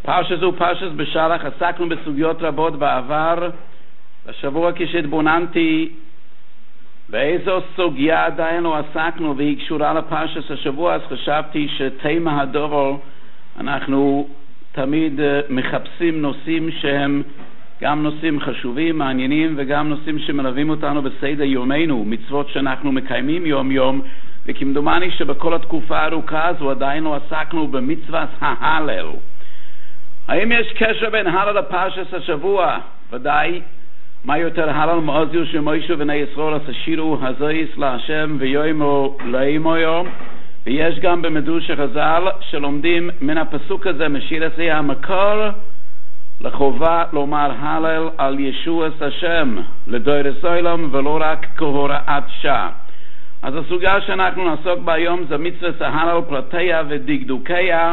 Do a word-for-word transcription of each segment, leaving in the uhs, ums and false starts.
פרשה זו פרשת בשלח, עסקנו בסוגיות רבות בעבר. השבוע כשהתבוננתי באיזו סוגיה עדיין לא עסקנו והיא קשורה לפרשת השבוע, אז חשבתי שתמה הדבר, אנחנו תמיד מחפשים נושאים שהם גם נושאים חשובים, מעניינים, וגם נושאים שמלווים אותנו בסדר יומנו, מצוות שאנחנו מקיימים יום יום, וכמדומני שבכל התקופה הארוכה הזו עדיין לא עסקנו במצוות ההלל. האם יש קשר בין הלל לפרשת השבוע? ודאי. מה יותר הלל מעוזיו שמוישו בני ישראל עשירו הזויס להשם ויאמרו לאמור? ויש גם במדרש חז"ל שלומדים מן הפסוק הזה, משיר הזה המקור לחובה לומר הלל על ישועת השם לדורות עולם ולא רק כהוראת שעה. אז הסוגיה שאנחנו נעסוק בה היום זה מצוות ההלל, פרטיה ודקדוקיה.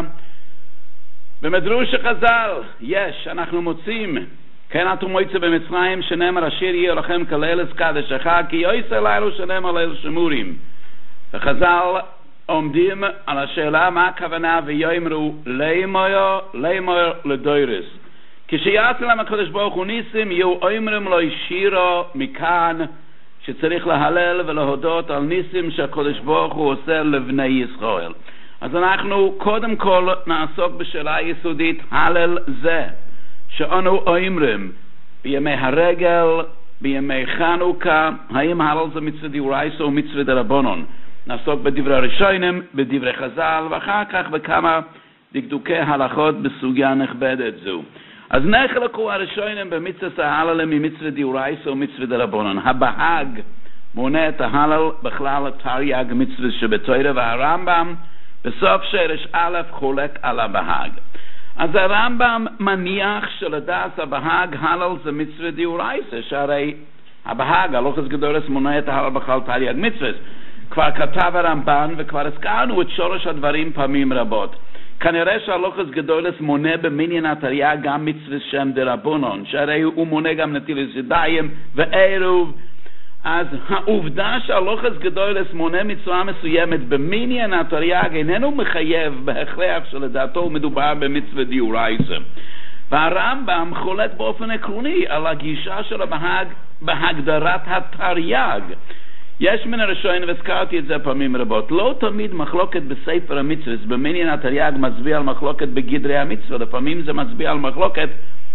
במדרש חז"ל יש, אנחנו מוצאים, כן אתם מוצאים במצרים שנאמר השיר יהיה לכם כליל קדשך כי יעשה לילה שנאמר ליל שמורים. וחז"ל עומדים על השאלה מה הכוונה ויאמרו לאמור לאמור לדורות. כשיעשה להם הקדוש ברוך הוא ניסים יהיו אומרים לו שירו מכאן שצריך להלל ולהודות על ניסים שהקדוש ברוך הוא עושה לבני ישראל. אז אנחנו קודם כל נעסוק בשאלה יסודית, הלל זה שאנו אומרים בימי הרגל, בימי חנוכה, האם הלל זה מצווה דאורייתא או מצווה דרבנן? נעסוק בדברי הראשונים, בדברי חז"ל, ואחר כך בכמה דקדוקי הלכות בסוגיה נכבדת זו. אז נחלקו הראשונים במצוות ההלל ממצווה דאורייתא או מצווה דרבנן. הבהאג מונה את ההלל בכלל תרי"ג מצוות שבתורה, והרמב"ם בסוף שרש א' חולק על הבהאג. אז הרמב"ם מניח שלדעת הבהאג הלל זה מצווה דאורייתא, שהרי הבהאג הלוכס גדולס מונה את ההלל בכלל תרי"ג מצוות. כבר כתב הרמב"ן וכבר הזכרנו את שורש הדברים פעמים רבות. כנראה שהלוכס גדולס מונה במניין התרי"ג גם מצוות שם דרבנן, שהרי הוא מונה גם נטילת ידיים ועירוב. אז העובדה שהלוכס גדולס מונה מצווה מסוימת במניין התרי"ג איננו מחייב בהכרח שלדעתו מדובר במצווה דאורייתא. והרמב"ם חולק באופן עקרוני על הגישה של הבהאג בהגדרת התרי"ג. יש מן הראשונים, והזכרתי את זה פעמים רבות, לא תמיד מחלוקת בספר המצוות במניין התרי"ג מצביע על מחלוקת בגדרי המצווה, לפעמים זה מצביע על מחלוקת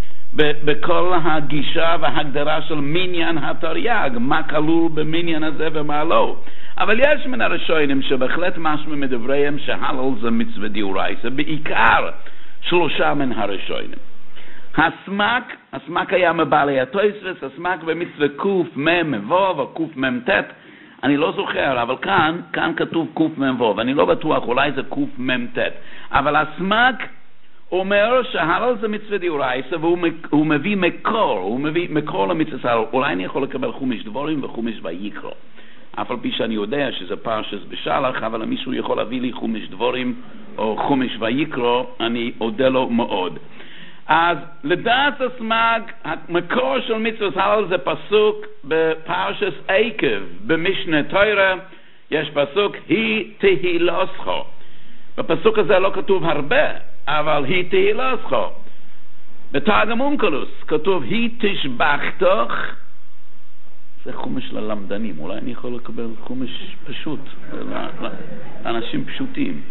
בכל הגישה וההגדרה של מניין התרי"ג, מה כלול במניין הזה ומה לא. אבל יש מן הראשונים שבהחלט משמע מדבריהם שהלל זה מצווה דאורייתא, בעיקר שלושה מן הראשונים. הסמק, הסמק היה מבעלי התוספות, הסמק במצווה קוף מם וו וקוף מם תת, אני לא זוכר, אבל כאן, כאן כתוב קוף מם וו, ואני לא בטוח, אולי זה קוף מם תת. אבל הסמק אומר שהלל זה מצווה דאורייתא, והוא מביא מקור, הוא מביא מקור למצווה הלל. אולי אני יכול לקבל חומש דבורים וחומש ויקרא. אף על פי שאני יודע שזה פרשת בשלח, אבל אם מישהו יכול להביא לי חומש דבורים או חומש ויקרא, אני אודה לו מאוד. אז לדעת הסמ"ג, המקור של מצוות הלל זה פסוק בפרשת עקב, במשנה תורה, יש פסוק, היא תהילסך. בפסוק הזה לא כתוב הרבה, אבל היא תהילסך. בתרגם אונקלוס כתוב, היא תשבחתך. זה חומש ללמדנים, אולי אני יכול לקבל חומש פשוט, לאנשים פשוטים.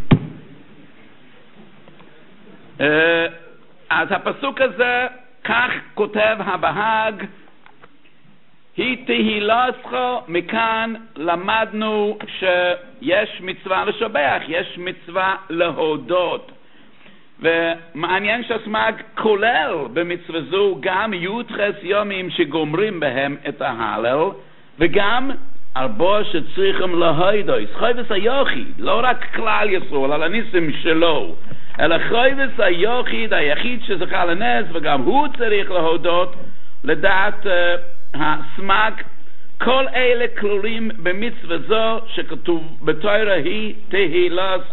אז הפסוק הזה, כך כותב הבהאג, היא תהילסך. מכאן למדנו שיש מצווה לשבח, יש מצווה להודות. ומעניין שהסמ"ג כולל במצווה זו גם י"ח יומים שגומרים בהם את ההלל, וגם ארבע שצריכים להודות. חובת היחיד, לא רק כלל ישראל, על הניסים שלו, אלא חובת היחיד, היחיד שזכה לנס, וגם הוא צריך להודות. לדעת uh, הסמ"ג, כל אלה כלולים במצווה זו שכתוב בתורה, היא תהילסך.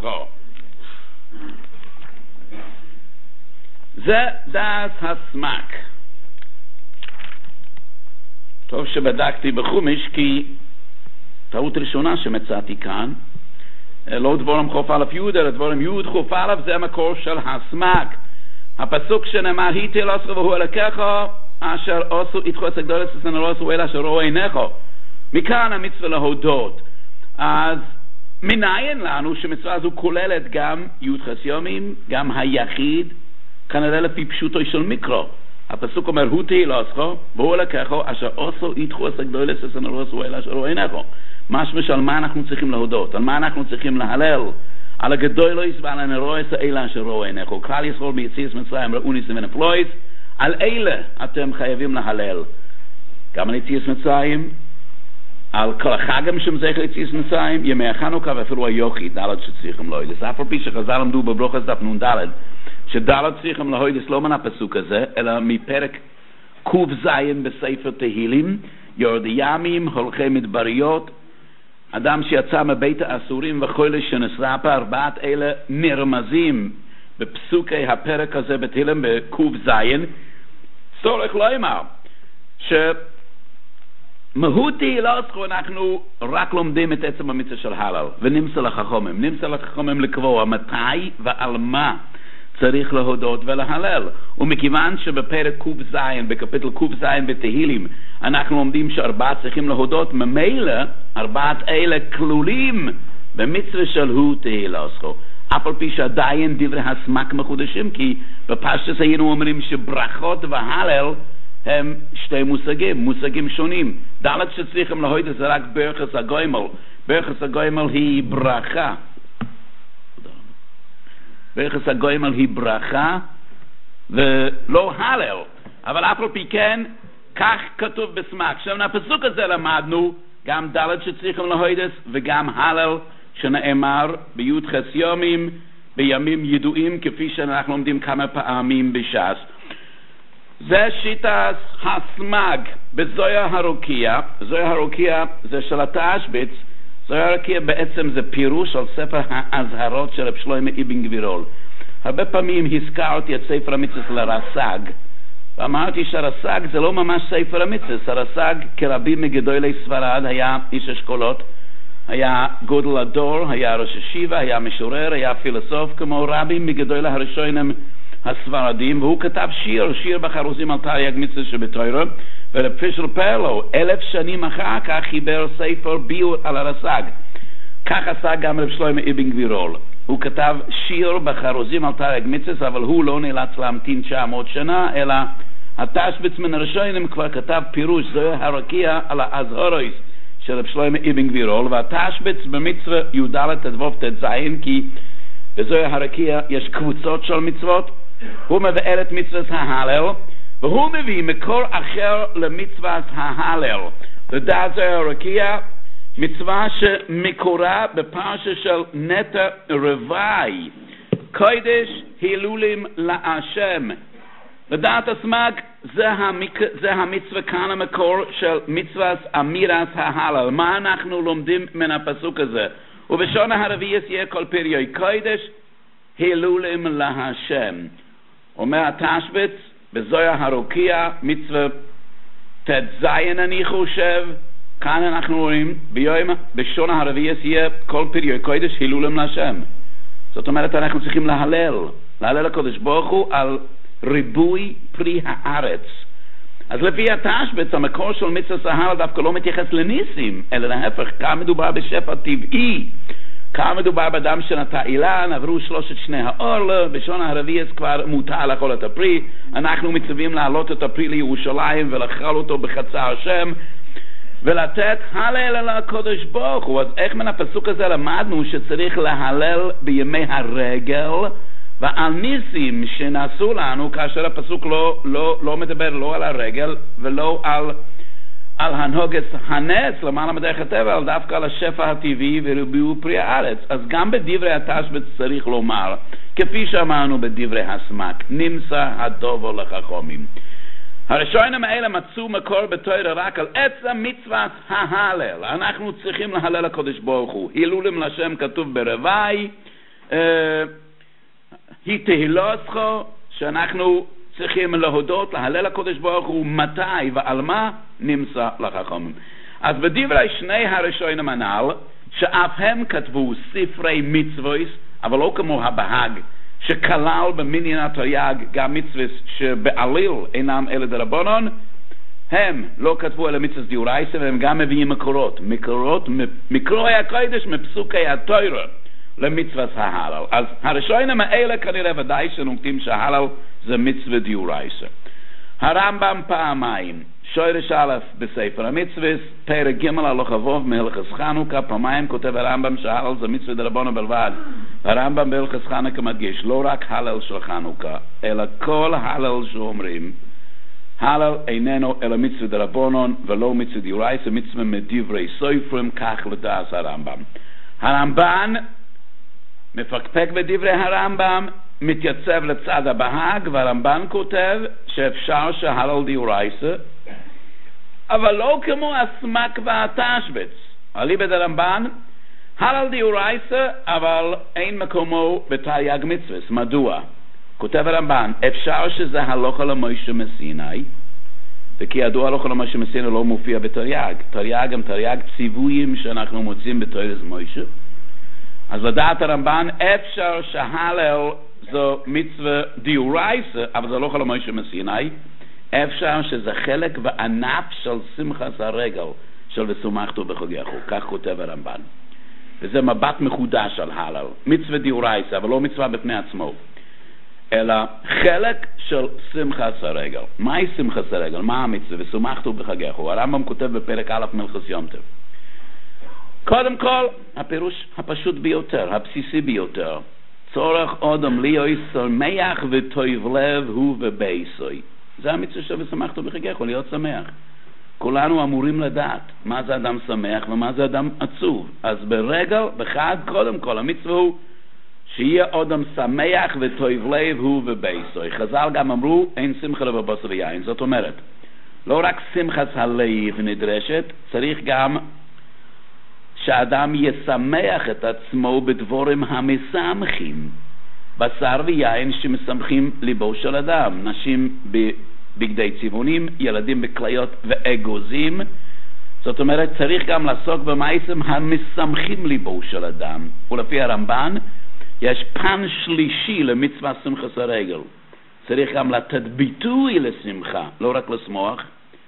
זה דעת הסמ"ג. טוב שבדקתי בחומש, כי טעות ראשונה שמצאתי כאן, לא דבורם חוף א' י' אלא דבורם י' חוף א', זה המקור של הסמ"ג. הפסוק שנאמר, היא תהילוסך והוא אלוקיך, אשר עשו איתך את הגדולת ושנא עשו אלא אשר ראו עיניך. מכאן המצווה להודות. אז מנין לנו שמצווה הזו כוללת גם י"ח יומים, גם היחיד, כנראה לפי פשוטו של מיקרו. הפסוק אומר, הוא תהילוסך והוא אלוקיך, אשר עשו איתך את הגדולת ושנא עשו אלא אשר ראו עיניך. משמע על מה אנחנו צריכים להודות, על מה אנחנו צריכים להלל, על הגדולת ועל הנרוס האלה אשר ראו עיניך. כלל ישראל ביציאת מצרים ראו ניסים ונפלאות, על אלה אתם חייבים להלל. גם על יציאת מצרים, על כל החגים שמזכר יציאת מצרים, ימי החנוכה ואפילו היוכי, ד' שצריכים להודות. אף על פי שחז"ל למדו בברוכת דף נ"ד, שד' צריכים להודות לא מן הפסוק הזה, אלא מפרק ק"ז בספר תהילים, יורדי ימים, הולכי מדבריות, אדם שיצא מבית האסורים וכל שנסרפה, ארבעת אלה נרמזים בפסוקי הפרק הזה בתהילים בק"ז. צורך לא אמר שמהותי לא עשו, אנחנו רק לומדים את עצם המצווה של הלל ונמצא לחכמים, נמצא לחכמים לקבוע מתי ועל מה צריך להודות ולהלל. ומכיוון שבפרק ק"ז, בקפיטל ק"ז בתהילים, אנחנו לומדים שארבעה צריכים להודות, ממילא ארבעת אלה כלולים במצווה של הוא תהילוסך. אף על פי שעדיין דברי הסמק מחודשים, כי בפשטוס היינו אומרים שברכות והלל הם שתי מושגים, מושגים שונים. ד' שצריכים להודות זה רק ברכס הגוימל. ברכס הגוימל היא ברכה. ברכס הגוימל היא ברכה ולא הלל. אבל אף על פי כן, כך כתוב בסמק. עכשיו מהפסוק הזה למדנו גם ד' שצריכים להודות וגם הלל שנאמר בי"ח יומים, בימים ידועים, כפי שאנחנו לומדים כמה פעמים בש"ס. זה שיטת הסמג בזוהר הרוקיע. זוהר הרוקיע זה של התשבץ. זוהר הרוקיע בעצם זה פירוש על ספר האזהרות של רב שלמה אבן גבירול. הרבה פעמים הזכרתי את ספר המצוות לרס"ג, ואמרתי שהרס"ג זה לא ממש ספר המצוות. הרס"ג כרבים מגדולי ספרד היה איש אשכולות, היה גודל הדור, היה ראש ישיבה, היה משורר, היה פילוסוף, כמו רבים מגדולי הראשונים הספרדים, והוא כתב שיר, שיר בחרוזים על תרי"ג מצוות שבתורה, ורב פישר פרלו, אלף שנים אחר כך חיבר ספר ביור על הרס"ג. כך עשה גם רב שלמה אבן גבירול. הוא כתב שיר בחרוזים על תרי"ג מצוות, אבל הוא לא נאלץ להמתין תשע מאות שנה, אלא התשבץ מן הראשונים כבר כתב פירוש זוהר הרוקיע על האזהרות של רב שלמה אבן גבירול, והתשבץ במצווה י"ד תדבוב ט"ז, כי בזוהר הרוקיע יש קבוצות של מצוות. הוא מבאר את מצוות ההלל, והוא מביא מקור אחר למצוות ההלל. לדעת זוהר הרוקיע, מצווה שמקורה בפרשה של נטע רוואי, קודש הילולים להשם. לדעת הסמ"ג, זה, המק... זה המצווה כאן המקור של מצוות אמירת ההלל. מה אנחנו לומדים מן הפסוק הזה? ובשון הרביעי יהיה כל פריוי קודש הילולים להשם. אומר התשבץ בזוהר הרוקיע, מצווה ט"ז אני חושב, כאן אנחנו רואים ביום בשון הרביעי יהיה כל פריוי קודש הילולים להשם. זאת אומרת אנחנו צריכים להלל, להלל לקודש ברוך הוא על ריבוי פרי הארץ. אז לפי התשבץ המקור של מצוות ההלל דווקא לא מתייחס לניסים, אלא להפך, כאן מדובר בשפע טבעי. כאן מדובר באדם שנטע אילן, עברו שלושת שני האור, בשון הרביעי כבר מותר לאכול את הפרי. אנחנו מצווים להעלות את הפרי לירושלים ולאכול אותו בחצר השם ולתת הלל לקודש ברוך הוא. אז איך מן הפסוק הזה למדנו שצריך להלל בימי הרגל ועל ניסים שנעשו לנו, כאשר הפסוק לא, לא, לא מדבר לא על הרגל ולא על, על הנוגס הנץ למעלה מדרך הטבע, אלא דווקא על השפע הטבעי וריבוי פרי הארץ. אז גם בדברי התשבץ צריך לומר, כפי שאמרנו בדברי הסמ"ק, נמצא הטוב לחכמים. הראשונים האלה מצאו מקור בתורה רק על עצם מצוות ההלל. אנחנו צריכים להלל לקודש ברוך הוא. הילולים לשם כתוב ברביי, אה, היא תהילוסך, שאנחנו צריכים להודות, להלל לקודש ברוך הוא, מתי ועל מה נמצא לחכמים. אז בדברי שני הראשונים הנ"ל, שאף הם כתבו ספרי מצוות, אבל לא כמו הבהג, שכלל במניין התרי"ג גם מצוות שבעליל אינם אלה דרבנן, הם לא כתבו אלא מצוות דאורייתא, והם גם מביאים מקורות, מקורות, מקרואי הקודש מפסוקי התורה למצוות ההלל. אז הראשונים האלה כנראה ודאי שנוקטים שההלל זה מצוות דאורייתא. הרמב"ם פעמיים, שורש א' בספר המצוות, פרק ג' הלכה ו' מהלכות חנוכה, פעמיים כותב הרמב"ם שההלל זה מצוות דרבנן בלבד. הרמב"ם בהלכות חנוכה מדגיש לא רק הלל של חנוכה, אלא כל הלל שאומרים, הלל איננו אלא מצוות דרבנן ולא מצוות דאורייתא, מצוות מדברי סופרים, כך לדעת הרמב"ם. הרמב"ן מפקפק בדברי הרמב"ם, מתייצב לצד הבהג, והרמב"ן כותב שאפשר שהלל דאורייתא, אבל לא כמו הסמק והתשבץ. אליבא דרמב"ן, הלל דאורייתא, אבל אין מקומו בתרי"ג מצוות. מדוע? כותב הרמב"ן, אפשר שזה הלכה למשה מסיני, וכי ידוע הלכה למשה מסיני לא מופיע בתרי"ג. תרי"ג הם תרי"ג ציוויים שאנחנו מוצאים בתורת משה. אז לדעת הרמב"ן, אפשר שההלל זו מצווה דאורייתא, אבל זה לא הלכה למשה מסיני. אפשר שזה חלק וענף של שמחת הרגל של ושמחתו בחגיך, כך כותב הרמב"ן. וזה מבט מחודש על הלל, מצווה דאורייתא, אבל לא מצווה בפני עצמו, אלא חלק של שמחת הרגל. מהי שמחת הרגל? מה המצווה? ושמחתו בחגיך. הרמב"ם כותב בפרק א' מלכות יום טוב. קודם כל, הפירוש הפשוט ביותר, הבסיסי ביותר, צורך אדם להיות שמח וטוב לב הוא ובייסוי. זה המצווה של ושמחתו בחגיך, להיות שמח. כולנו אמורים לדעת מה זה אדם שמח ומה זה אדם עצוב. אז ברגל, בחג, קודם כל, המצווה הוא שיהיה אדם שמח וטוב לב הוא ובייסוי. חז"ל גם אמרו, אין שמחה אלא בבשר ויין. זאת אומרת, לא רק שמחת הלב נדרשת, צריך גם שאדם ישמח את עצמו בדבורים המשמחים. בשר ויין שמשמחים ליבו של אדם. נשים בבגדי צבעונים, ילדים בכליות ואגוזים. זאת אומרת, צריך גם לעסוק במעשים המשמחים ליבו של אדם. ולפי הרמב"ן, יש פן שלישי למצווה שמחת הרגל. צריך גם לתת ביטוי לשמחה, לא רק לשמוח,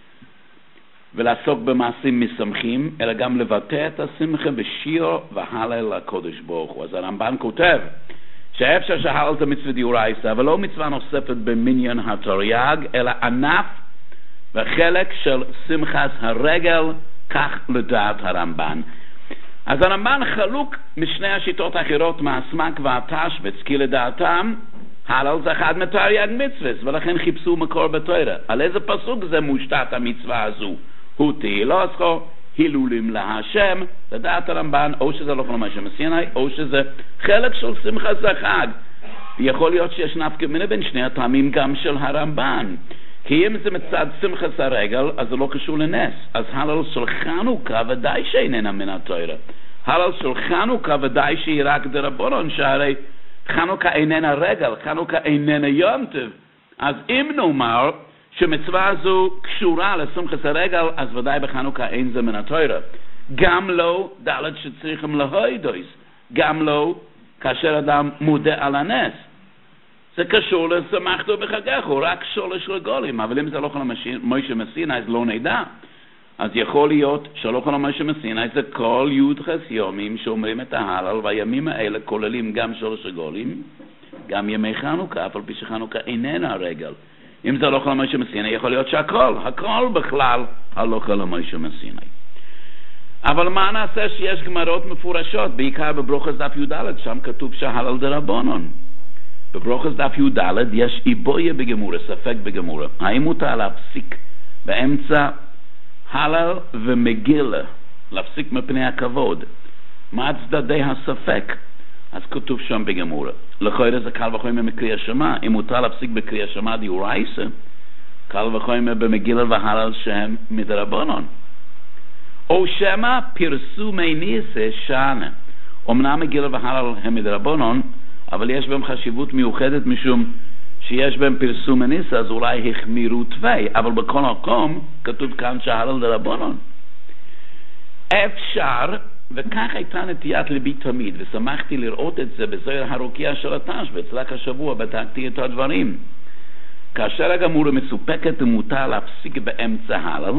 ולעסוק במעשים משמחים, אלא גם לבטא את השמחה בשיר והלל לקודש ברוך הוא. אז הרמב"ן כותב שאפשר שההלל זה מצווה דאורייתא, אבל לא מצווה נוספת במניין התרי"ג, אלא ענף וחלק של שמחת הרגל, כך לדעת הרמב"ן. אז הרמב"ן חלוק משני השיטות האחרות מהסמק והתשבץ, כי לדעתם הלל זה אחד מתרי"ג מצוות, ולכן חיפשו מקור בתורה. על איזה פסוק זה מושתת המצווה הזו? הוא תהילוסכו, הילולים להשם. לדעת הרמב"ן, או שזה לא כמו משה מסיני, או שזה חלק של שמחת החג. יכול להיות שיש נפקא מינה בין שני הטעמים גם של הרמב"ן. כי אם זה מצד שמחת הרגל, אז זה לא קשור לנס. אז הלל של חנוכה ודאי שאיננה מן התורה. הלל של חנוכה ודאי שהיא רק דרבנן, שהרי חנוכה איננה רגל, חנוכה איננה יום טוב. אז אם נאמר שמצווה הזו קשורה לשמחת הרגל, אז ודאי בחנוכה אין זה מן התורה. גם לא דלת שצריכים להוידויס, גם לא כאשר אדם מודע על הנס. זה קשור לשמחתו בחגיך, הוא רק שורש רגולים, אבל אם זה לא יכול משה מסיני, אז לא נדע. אז יכול להיות שלא יכול משה מסיני, זה כל י' חס יומים שאומרים את ההלל, והימים האלה כוללים גם שורש רגולים, גם ימי חנוכה, אבל פי שחנוכה איננה רגל. אם זה לא יכול משה מסיני, יכול להיות שהכל, הכל בכלל הלא יכול משה מסיני. אבל מה נעשה שיש גמרות מפורשות, בעיקר בברוכות דף י"ד, שם כתוב שההלל דרבנן. בברוכות דף י"ד יש איבויה בגמורה, ספק בגמורה. האם מותר להפסיק באמצע הלל ומגילה, להפסיק מפני הכבוד? מה צדדי הספק? אז כתוב שם בגמורה. לכאורה זה קל וחומר מקריאת שמע. אם מותר להפסיק בקריאת שמע דאורייתא, קל וחומר במגילה והלל שהם מדרבנן. או שמא פרסומי ניסא שנה. אמנם מגילה והלל הם מדרבנן, אבל יש בהם חשיבות מיוחדת משום שיש בהם פרסום הניסא, אז אולי החמירו תווי, אבל בכל מקום כתוב כאן שההלל דרבנן. אפשר וכך הייתה נטיית ליבי תמיד, ושמחתי לראות את זה בזוהר הרוקיע של התשבץ. רק השבוע בדקתי את הדברים. כאשר הגמורה מסופקת ומותר להפסיק באמצע הלל,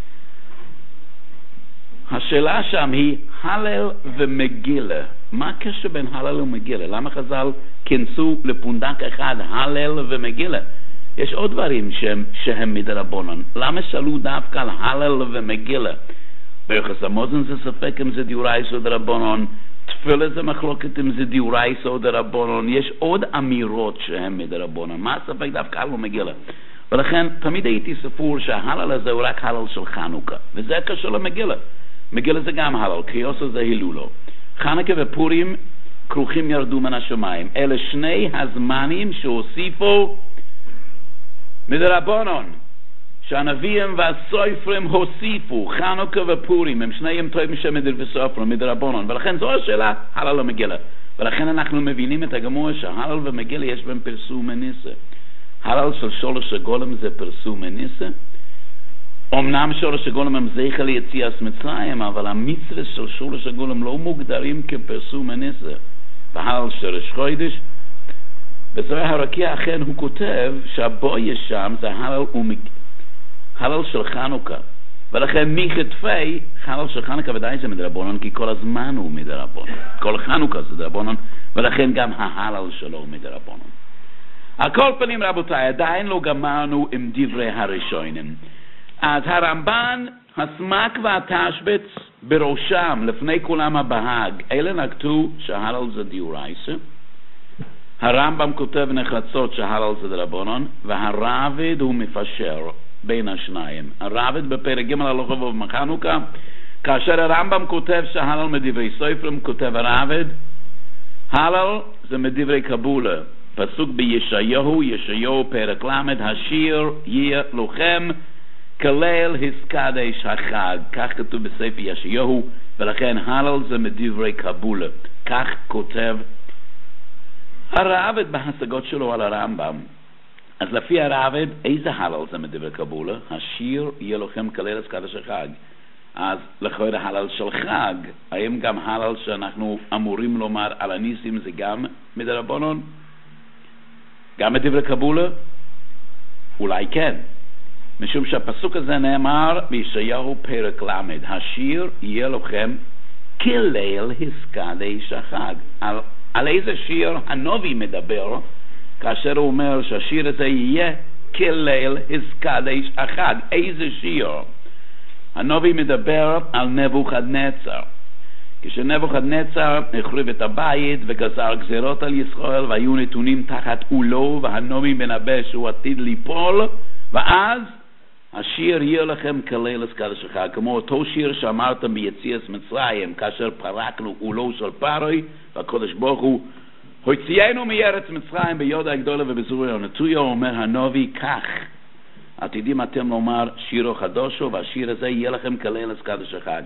השאלה שם היא הלל ומגילה. מה הקשר בין הלל ומגילה? למה חז"ל כנסו לפונדק אחד הלל ומגילה? יש עוד דברים שהם, שהם מדרבנן. למה שאלו דווקא על הלל ומגילה? ביוחס המוזן זה ספק אם זה דיורייס או דרבנן, תפילה זה מחלוקת אם זה דיורייס או דרבנן. יש עוד אמירות שהם מדרבנן. מה הספק דווקא הלל ומגילה? ולכן תמיד הייתי ספור שההלל הזה הוא רק הלל של חנוכה, וזה קשור למגילה. מגילה זה גם הלל, קריאוסו זה הילולו. חנוכה ופורים כרוכים ירדו מן השמיים. אלה שני הזמנים שהוסיפו מדרבנן, שהנביאים והסופרים הוסיפו. חנוכה ופורים הם שניהם טובים שמדיר וסופרים מדרבנן, ולכן זו השאלה הלל ומגילה. ולכן אנחנו מבינים את הגמור שההלל ומגילה יש בהם פרסום וניסה. הלל של שורש הגולם זה פרסום וניסה. אמנם שורש הגולם הם זכר ליציאת מצרים, אבל המצווה של שורש הגולם לא מוגדרים כפרסום וניסה. והלל שורש חודש, בזוהר הרוקיע אכן הוא כותב שהבוי שם זה הלל ומג... הלל של חנוכה. ולכן מכתפי הלל של חנוכה ודאי זה מדרבנן, כי כל הזמן הוא מדרבנן. כל חנוכה זה מדרבנן, ולכן גם ההלל שלו הוא מדרבנן. על כל פנים רבותיי, עדיין לא גמרנו עם דברי הראשונים. אז הרמב"ן, הסמ"ק והתשבץ בראשם, לפני כולם הבהג, אלה נקטו שההלל זה דיורייסה. הרמב"ם כותב נחרצות שההלל זה דרבנן, והרב"ד הוא מפשר בין השניים. הרב"ד בפרק ג' הלכה ובחנוכה, כאשר הרמב"ם כותב שההלל מדברי סופרים, כותב הרב"ד, הלל זה מדברי קבולה. פסוק בישעיהו, ישעיהו פרק למד, השיר יהיה לוחם כליל הסקדש החג. כך כתוב בספר ישעיהו, ולכן הלל זה מדברי קבולה. כך כותב הרב"ד בהשגות שלו על הרמב"ם. אז לפי הרב"ד, איזה הלל זה מדברי קבולה? השיר יהיה לוחם כליל הסקדש החג. אז לכאורה הלל של חג, האם גם הלל שאנחנו אמורים לומר על הניסים זה גם מדרבנן? גם מדברי קבולה? אולי כן. משום שהפסוק הזה נאמר בישעיהו פרק למד, השיר יהיה לכם כליל הסקדש החג. על, על איזה שיר הנביא מדבר כאשר הוא אומר שהשיר הזה יהיה כליל הסקדש החג? איזה שיר? הנביא מדבר על נבוכדנצר. כשנבוכדנצר החריב את הבית וגזר גזירות על ישראל והיו נתונים תחת עולו, והנביא מנבא שהוא עתיד ליפול, ואז השיר יהיה לכם כליל הסקדש החג, כמו אותו שיר שאמרתם ביציאת מצרים, כאשר פרקנו עולו של פרעה, והקדוש ברוך הוא הוציאנו מארץ מצרים ביודע הגדולה ובזרוע הנטויה. אומר הנביא כך, עתידים אתם לומר שירו חדושו, והשיר הזה יהיה לכם כליל הסקדש החג.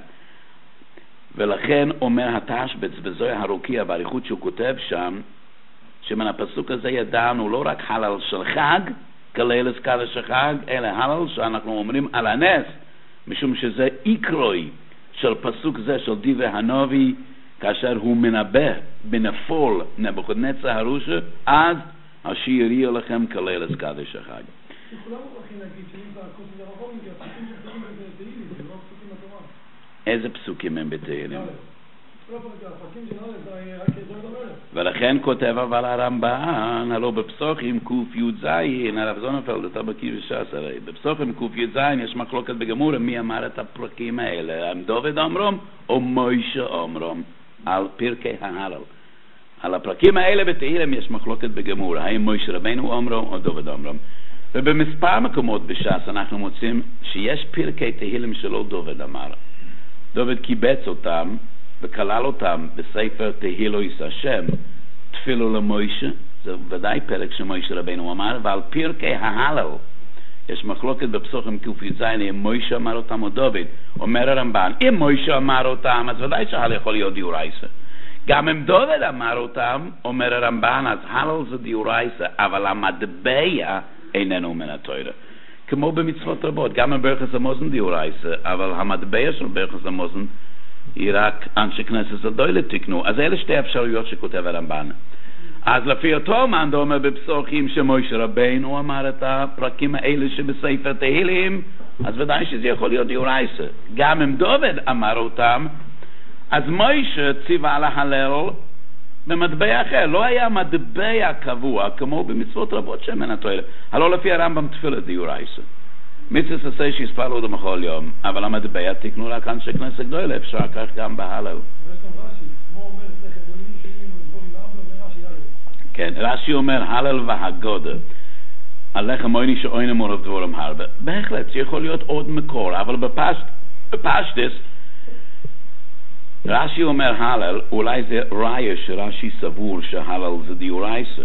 ולכן אומר התשבץ בזוהר הרוקיע באריכות שהוא כותב שם, שמן הפסוק הזה ידענו לא רק הלל של חג כליל הסקדש החג, אלא הלל שאנחנו אומרים על הנס, משום שזה עיקרוי של פסוק זה של דברי הנביא, כאשר הוא מנבא בנפול נבוכדנצר הרשע, אז השיר יהיה לכם כליל הסקדש החג. כולם מוכרחים להגיד שאם זה הכל זה רבון, כי הפסוקים שפסוקים בתהילים, זה לא פסוקים בתורה. איזה פסוקים הם בתהילים? הפסוקים של א' זה רק אזור המלך. ולכן כותב אבל הרמב"ן, הלא בפסוקים ק"י"ז, הרב זוננפלד, אתה בקיא בש"ס הרי, בפסוקים ק"י"ז יש מחלוקת בגמרא מי אמר את הפרקים האלה, אם דוד אמרם או מוישה אמרם, על פרקי ההלל. על הפרקים האלה בתהילים יש מחלוקת בגמרא, האם מוישה רבנו אמרם או דוד אמרם. ובמספר מקומות בש"ס אנחנו מוצאים שיש פרקי תהילים שלא דוד אמר. דוד קיבץ אותם וכלל אותם בספר תהילויס השם, תפילו למוישה, זה ודאי פרק שמוישה רבנו אמר, ועל פרקי ההלל יש מחלוקת בפסוקים ק"י"ז, אם מוישה אמר אותם או דוד. אומר הרמב"ן, אם מוישה אמר אותם, אז ודאי שההלל יכול להיות דיורייסה. גם אם דוד אמר אותם, אומר הרמב"ן, אז הלל זה דיורייסה, אבל המטבע איננו מן התורה. כמו במצוות רבות, גם בברכת המזון דיורייסה, אבל המטבע של ברכת המזון היא רק אנשי כנסת הדוילה תקנו. אז אלה שתי אפשרויות שכותב הרמב"ן. אז לפי אותו מאן דאמר בפסוקים שמוישה רבנו אמר את הפרקים האלה שבספר תהילים, אז ודאי שזה יכול להיות דאורייתא. גם אם דוד אמר אותם, אז מוישה ציווה להלל במטבע אחר. לא היה מטבע קבוע כמו במצוות רבות שמן התועלה. הלא לפי הרמב"ם תפילה דאורייתא. מצווה עשה שיספלו אותם בכל יום, אבל המטבע תקנו רק אנשי כנסת גדולה, אפשר כך גם בהלל. כן, רש"י אומר הלל והגודה, הלחם מויני שאוינם מורב דבורם הרבה. בהחלט, זה יכול להיות עוד מקור, אבל בפשט, בפשטס, רש"י אומר הלל, אולי זה ראיה שרש"י סבור שהלל זה דאורייתא.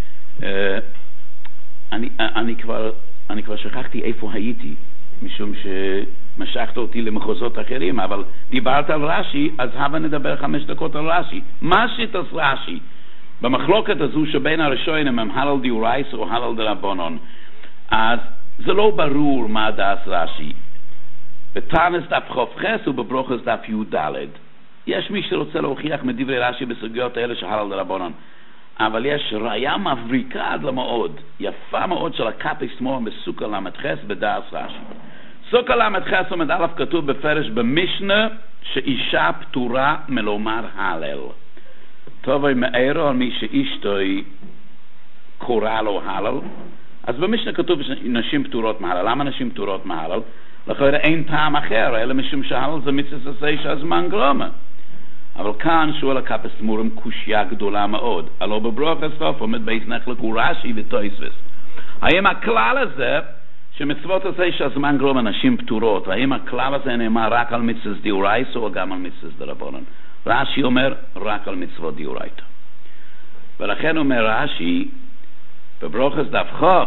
אני, אני כבר, אני כבר שכחתי איפה הייתי, משום שמשכת אותי למחוזות אחרים, אבל דיברת על רש"י, אז הבה נדבר חמש דקות על רש"י. מה שיטת רש"י? במחלוקת הזו שבין הראשונים הם הלל דאורייתא או הלל דרבנן, אז זה לא ברור מה דעת רש"י. בתנ"ס דף ח"ח ובברוכס דף י"ד. יש מי שרוצה להוכיח מדברי רש"י בסוגיות האלה שהלל דרבנן, אבל יש ראיה מבריקה עד למאוד, יפה מאוד של הקאפיסט מוהם בסוכה למ"ח בדעת רש"י. סוכה למ"ח עמוד א' כתוב בפרש במשנה שאישה פטורה מלומר הלל. טוב היא מאירו על מי שאשתוי קורא לו הלל, אז במשנה כתוב שנשים פטורות מהלל. למה נשים פטורות מהלל? לכן אין טעם אחר, אלא משום שהלל זה מצווה עשה שהזמן גרומה. אבל כאן שואל הקאפיסט מוהם קושיה גדולה מאוד. הלא בברוכס סוף עומד בייס נחלק הוא רש"י ותוספות. האם הכלל הזה שמצוות עשה שהזמן גרומה נשים פטורות, האם הכלל הזה נאמר רק על מצוות דאורייתא או גם על מצוות דרבנן? רש"י אומר רק על מצוות דאורייתא. ולכן אומר רש"י בברוכס דף כ'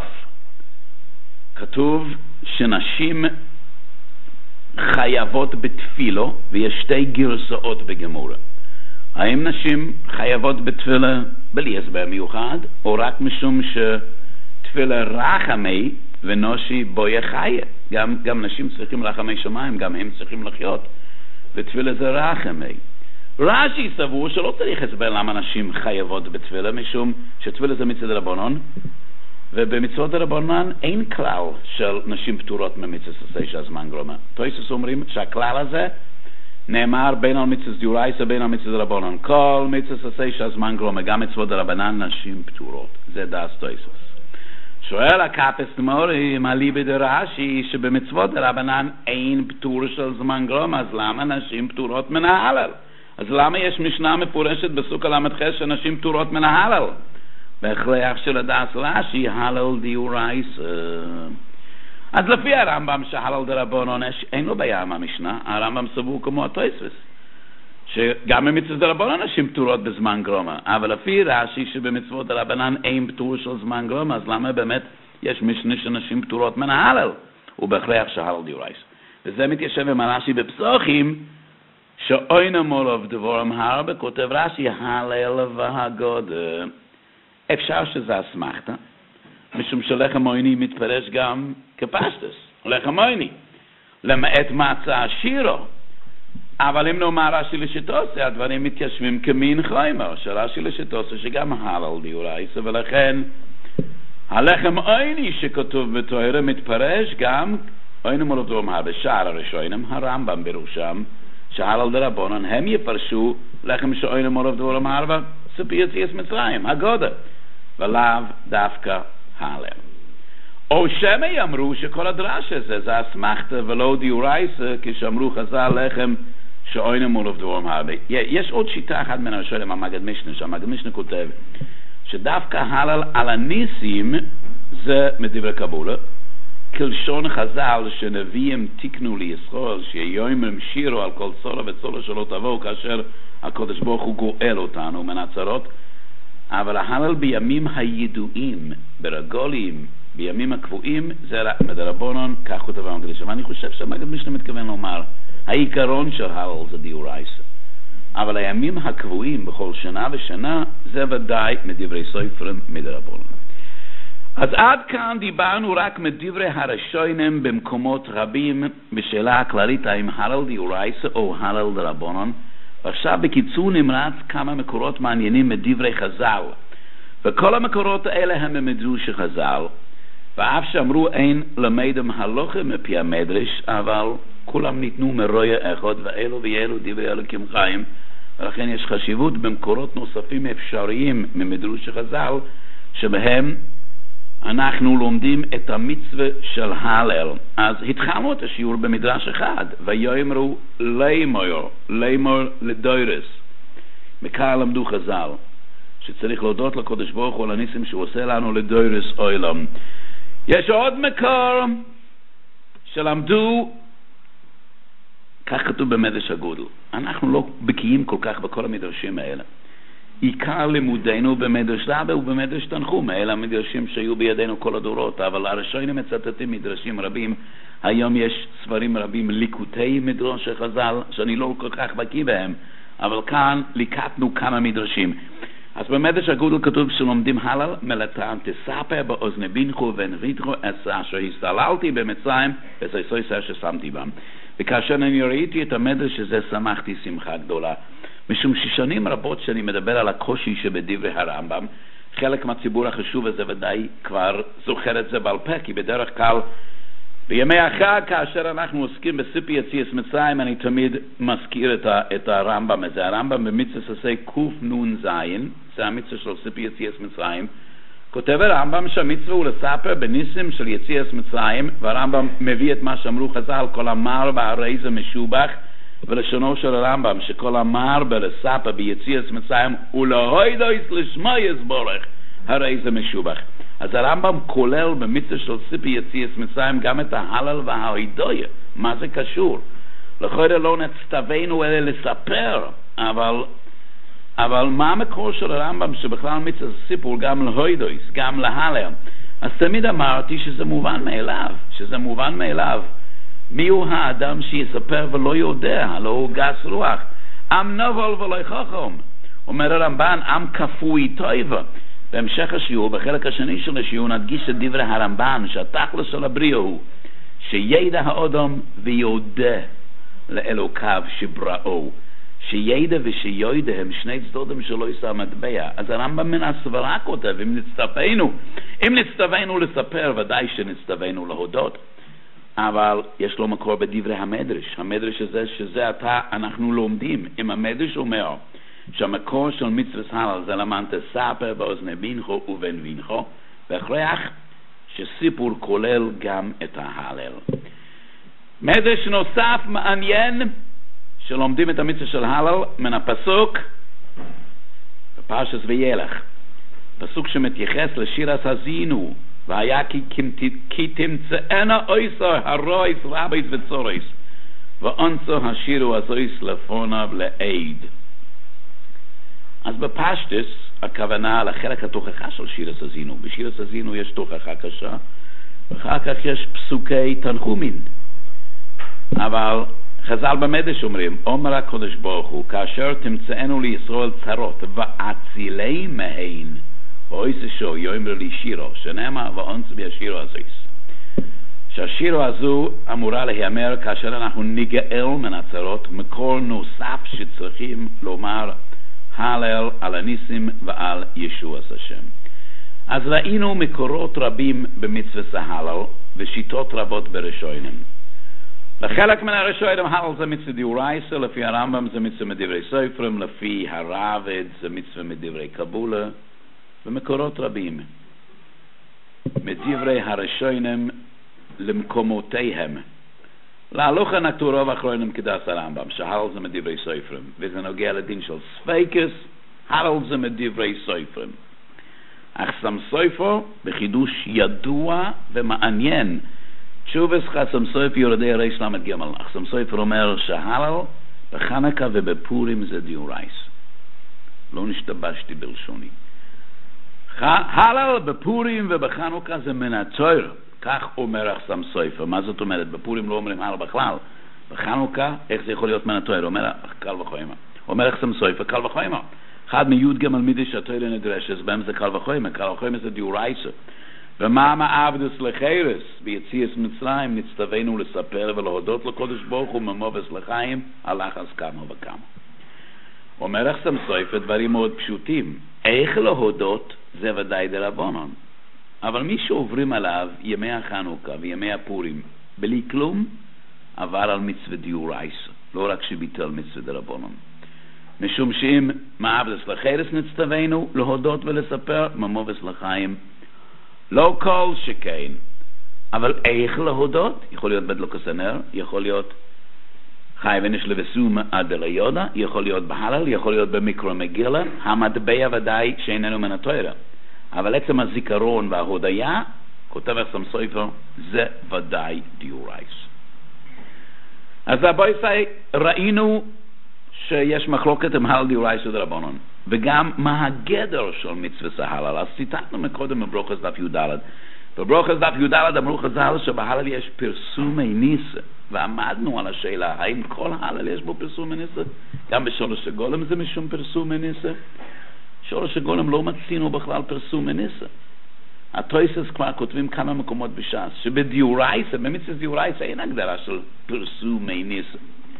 כתוב שנשים חייבות בתפילו, ויש שתי גרסאות בגמורה. האם נשים חייבות בתפילה בלי הסבר מיוחד, או רק משום שתפילה רחמי ונושי בויה חיה? גם, גם נשים צריכים רחמי שמיים, גם הם צריכים לחיות, ותפילה זה רחמי. רש"י סבור שלא צריך הסבר למה נשים חייבות בתפילה, משום שתפילה זה מצוות דרבנן, ובמצוות דרבנן אין כלל של נשים פטורות ממצוות עשה שהזמן גרומה. תוספות אומרים שהכלל הזה נאמר בין על מצוות דאורייתא בין על מצוות דרבנן. כל מצוות עשה שהזמן גרומה, גם מצוות דרבנן נשים פטורות. זה דעת תוספות. שואל הקאפיסט מורים אליבא דרש"י שבמצוות דרבנן אין פטור של זמן גרומה, אז למה נשים פטורות מן ההלל? אז למה יש משנה מפורשת בסוכה למ"ח שנשים פטורות מן ההלל? בהכרח של הדעת רש"י הלל דאורייתא. אז לפי הרמב"ם שהלל דרבנן אין לו בעיה עם המשנה. הרמב"ם סבור כמו התוספות שגם במצוות דרבנן נשים פטורות בזמן גרומה, אבל לפי רש"י שבמצוות דרבנן אין פטור של זמן גרומה, אז למה באמת יש משנה שנשים פטורות מן ההלל? ובהכרח שהלל דאורייתא. וזה מתיישב עם רש"י בפסוקים שאוינם מורב דבורם הרבה, כותב רש"י הלל והגודה. אפשר שזה אסמכתא, משום שלחם מויני מתפרש גם כפשטס, לחם מויני, למעט מצה שירו. אבל אם נאמר רש"י לשיטוסה, הדברים מתיישבים כמין חיימר, שרש"י לשיטוסה שגם הלל דאורייתא, ולכן הלחם מויני שכתוב בתורה מתפרש גם אוינם מורב דבורם הרבה. שער הראשונים, הרמב"ם בראשם, שהלל דרבנן הם יפרשו לחם שאוינם מורב דבורם הרבה ספי יציאת מצרים, הגודה, ולאו דווקא הלל. או שמא יאמרו שכל הדרש הזה זה אסמכתא ולא דאורייתא, כשאמרו חז"ל לחם שאוינם מורב דבורם הרבה. יש עוד שיטה אחת מן הראשונים, המגד משנה, שהמגד משנה כותב שדווקא הלל על הניסים זה מדברי קבולה, כלשון חז"ל שנביאים תיקנו לישראל שיומם שירו על כל צורה וצורה שלא תבואו כאשר הקדוש ברוך הוא גואל אותנו מן הצרות. אבל ההלל בימים הידועים, ברגולים, בימים הקבועים, זה מדרבנן, כך כותב המגד משנה. ואני חושב שהמגד משנה מתכוון לומר העיקרון של הלל זה דאורייתא, אבל הימים הקבועים בכל שנה ושנה זה ודאי מדברי סופרים מדרבנן. אז עד כאן דיברנו רק מדברי הראשונים במקומות רבים בשאלה הכללית האם הלל דאורייתא או הלל דרבנן, ועכשיו בקיצור נמרץ כמה מקורות מעניינים מדברי חז"ל, וכל המקורות האלה הם ממדרוש חז"ל, ואף שאמרו אין למדם הלכה מפי המדרש, אבל כולם ניתנו מרויה אחד, ואלו ואלו דברי אלוקים חיים, ולכן יש חשיבות במקורות נוספים אפשריים ממדרוש חז"ל, שבהם אנחנו לומדים את המצווה של הלל. אז התחלנו את השיעור במדרש אחד, ויאמרו לאמור, לאמור לדוירס. מכאן למדו חז"ל, שצריך להודות לקדוש ברוך הוא על הניסים שהוא עושה לנו לדוירס עולם. יש עוד מקור שלמדו, כך כתוב במדרש הגודל. אנחנו לא בקיאים כל כך בכל המדרשים האלה. עיקר לימודנו במדרש רבה ובמדרש תנחום, אלה המדרשים שהיו בידינו כל הדורות, אבל הראשונים מצטטים מדרשים רבים. היום יש ספרים רבים ליקוטי מדרש חז"ל שאני לא כל כך בקיא בהם, אבל כאן ליקטנו כמה מדרשים. אז במדרש הגודל כתוב שלומדים הלל מלטען תספר באוזני בינכו ונריתכו אשר הסתללתי במצרים וסייסוי סר ששמתי בם. וכאשר אני ראיתי את המדרש הזה שמחתי שמחה גדולה, משום ששנים רבות שאני מדבר על הקושי שבדברי הרמב"ם, חלק מהציבור החשוב הזה ודאי כבר זוכר את זה בעל פה, כי בדרך כלל בימי החג כאשר אנחנו עוסקים בסיפור יציאת מצרים אני תמיד מזכיר את, ה, את הרמב"ם הזה. הרמב"ם במצווה עשה קנ"ז, זה המצווה של סיפור יציאת מצרים, כותב הרמב"ם שהמצווה הוא לספר בניסים של יציאת מצרים, והרמב"ם מביא את מה שאמרו חז"ל, כל המר והרי זה משובח, ולשונו של הרמב"ם שכל המר בלספר ביציאת מצרים ולהוידויס לשמו יזבורך הרי זה משובח. אז הרמב"ם כולל במצווה של סיפור יציאת מצרים גם את ההלל וההוידויה. מה זה קשור? לכן לא נצטווינו אלא לספר, אבל אבל מה המקור של הרמב"ם שבכלל מצווה סיפור גם להוידויס, גם להלל? אז תמיד אמרתי שזה מובן מאליו, שזה מובן מאליו. מי הוא האדם שיספר ולא יודע? הלא הוא גס רוח. עם נבל ולא חכם. אומר הרמב"ן, עם כפוי טובה. בהמשך השיעור, בחלק השני של השיעור, נדגיש את דברי הרמב"ן, שהתכלס של הבריאה הוא שידע האדם ויודע לאלוקיו שבראו. שידע ושיודע הם שני צדדים שלא יישא מטבע. אז הרמב"ם מן הסברה כותב, אם נצטווינו, אם נצטווינו לספר, ודאי שנצטווינו להודות. אבל יש לו מקור בדברי המדרש. המדרש הזה שזה עתה אנחנו לומדים. אם המדרש אומר שהמקור של מצוות הלל זה למען תספר באוזני בינכו ובן בינכו, והכרח שסיפור כולל גם את ההלל. מדרש נוסף מעניין שלומדים את המצווה של הלל מן הפסוק בפרשת וילך, פסוק שמתייחס לשירת האזינו, והיה כי, כי תמצאנה אויסר הרויס רביס וצוריס ואונסו השירו הזויס לפוניו לעיד. אז בפשטס הכוונה לחלק התוכחה של שירת האזינו. בשירת האזינו יש תוכחה קשה, ואחר כך יש פסוקי תנחומים. אבל חז"ל במדרש אומרים, אומר הקדוש ברוך הוא, כאשר תמצאנו לישראל צרות ואצילי מהן ואויסשו יאמר לי שירו, שנאמר ואונסו בישירו הזויס. שהשירו הזו אמורה להיאמר כאשר אנחנו נגאל מן הצרות, מקור נוסף שצריכים לומר הלל על הניסים ועל ישוע השם. אז ראינו מקורות רבים במצוות ההלל ושיטות רבות בראשונים. לחלק מן הראשונים הלל זה מצווה דאורייתא, לפי הרמב"ם זה מצווה מדברי סופרים, לפי הרב"ד זה מצווה מדברי קבולה, ומקורות רבים מדברי הראשונים למקומותיהם. להלכה נקטו רוב האחרונים כדעת הרמב"ם שהלל זה מדברי סופרים, וזה נוגע לדין של ספיקס, הלל זה מדברי סופרים. אך סם סופר בחידוש ידוע ומעניין, תשובס חסם סופר יורדי ריש למד גמל. אך סם סופר אומר שהלל בחנוכה ובפורים זה דאורייתא. לא נשתבשתי בלשוני. הלל בפורים ובחנוכה זה מן התורה, כך אומר אחסם סופר. מה זאת אומרת? בפורים לא אומרים הלל בכלל, בחנוכה איך זה יכול להיות מן התורה? אומר קל וחומר. אומר אחסם סופר קל וחומר. אחד מיוד גמל מידי שהתורה נדרשת בהם זה קל וחומר. קל וחומר זה דאורייתא. ומה מעבדוס לחרס ביציאת מצרים נצטווינו לספר ולהודות לקדוש ברוך הוא ממובס לחיים הלך אז כמה וכמה. אומר אחסם סופר דברים מאוד פשוטים. איך להודות זה ודאי דרבנן, אבל מי שעוברים עליו ימי החנוכה וימי הפורים בלי כלום עבר על מצווה דיורייסה, לא רק שביטל מצווה דרבנן. משום שאם מעבדוס לחרס נצטווינו להודות ולספר ממובס לחיים לא כל שכן. אבל איך להודות? יכול להיות בדלוקס הנר, יכול להיות חי ונשלה וסום עד ליודה, יכול להיות בהלל, יכול להיות במקרא מגילה, המטבע ודאי שאיננו מן התורה. אבל עצם הזיכרון וההודיה, כותב אחסם סופר, זה ודאי דיורייס. אז הבויסאי ראינו שיש מחלוקת עם הלל דיורייס ודרבנן, וגם מה הגדר של מצוות ההלל. אז ציטטנו מקודם בברוכס דף י"ד. בברוכס דף י"ד אמרו חז"ל שבהלל יש פרסומי ניסה, ועמדנו על השאלה האם כל הלל יש בו פרסומי ניסה. גם בשורש הגולם זה משום פרסומי ניסה. שורש הגולם לא מצינו בכלל פרסומי ניסה. הטויסס כבר כותבים כמה מקומות בש"ס שבדיורייסה, במצוות דיורייסה אין הגדרה של פרסומי ניסה.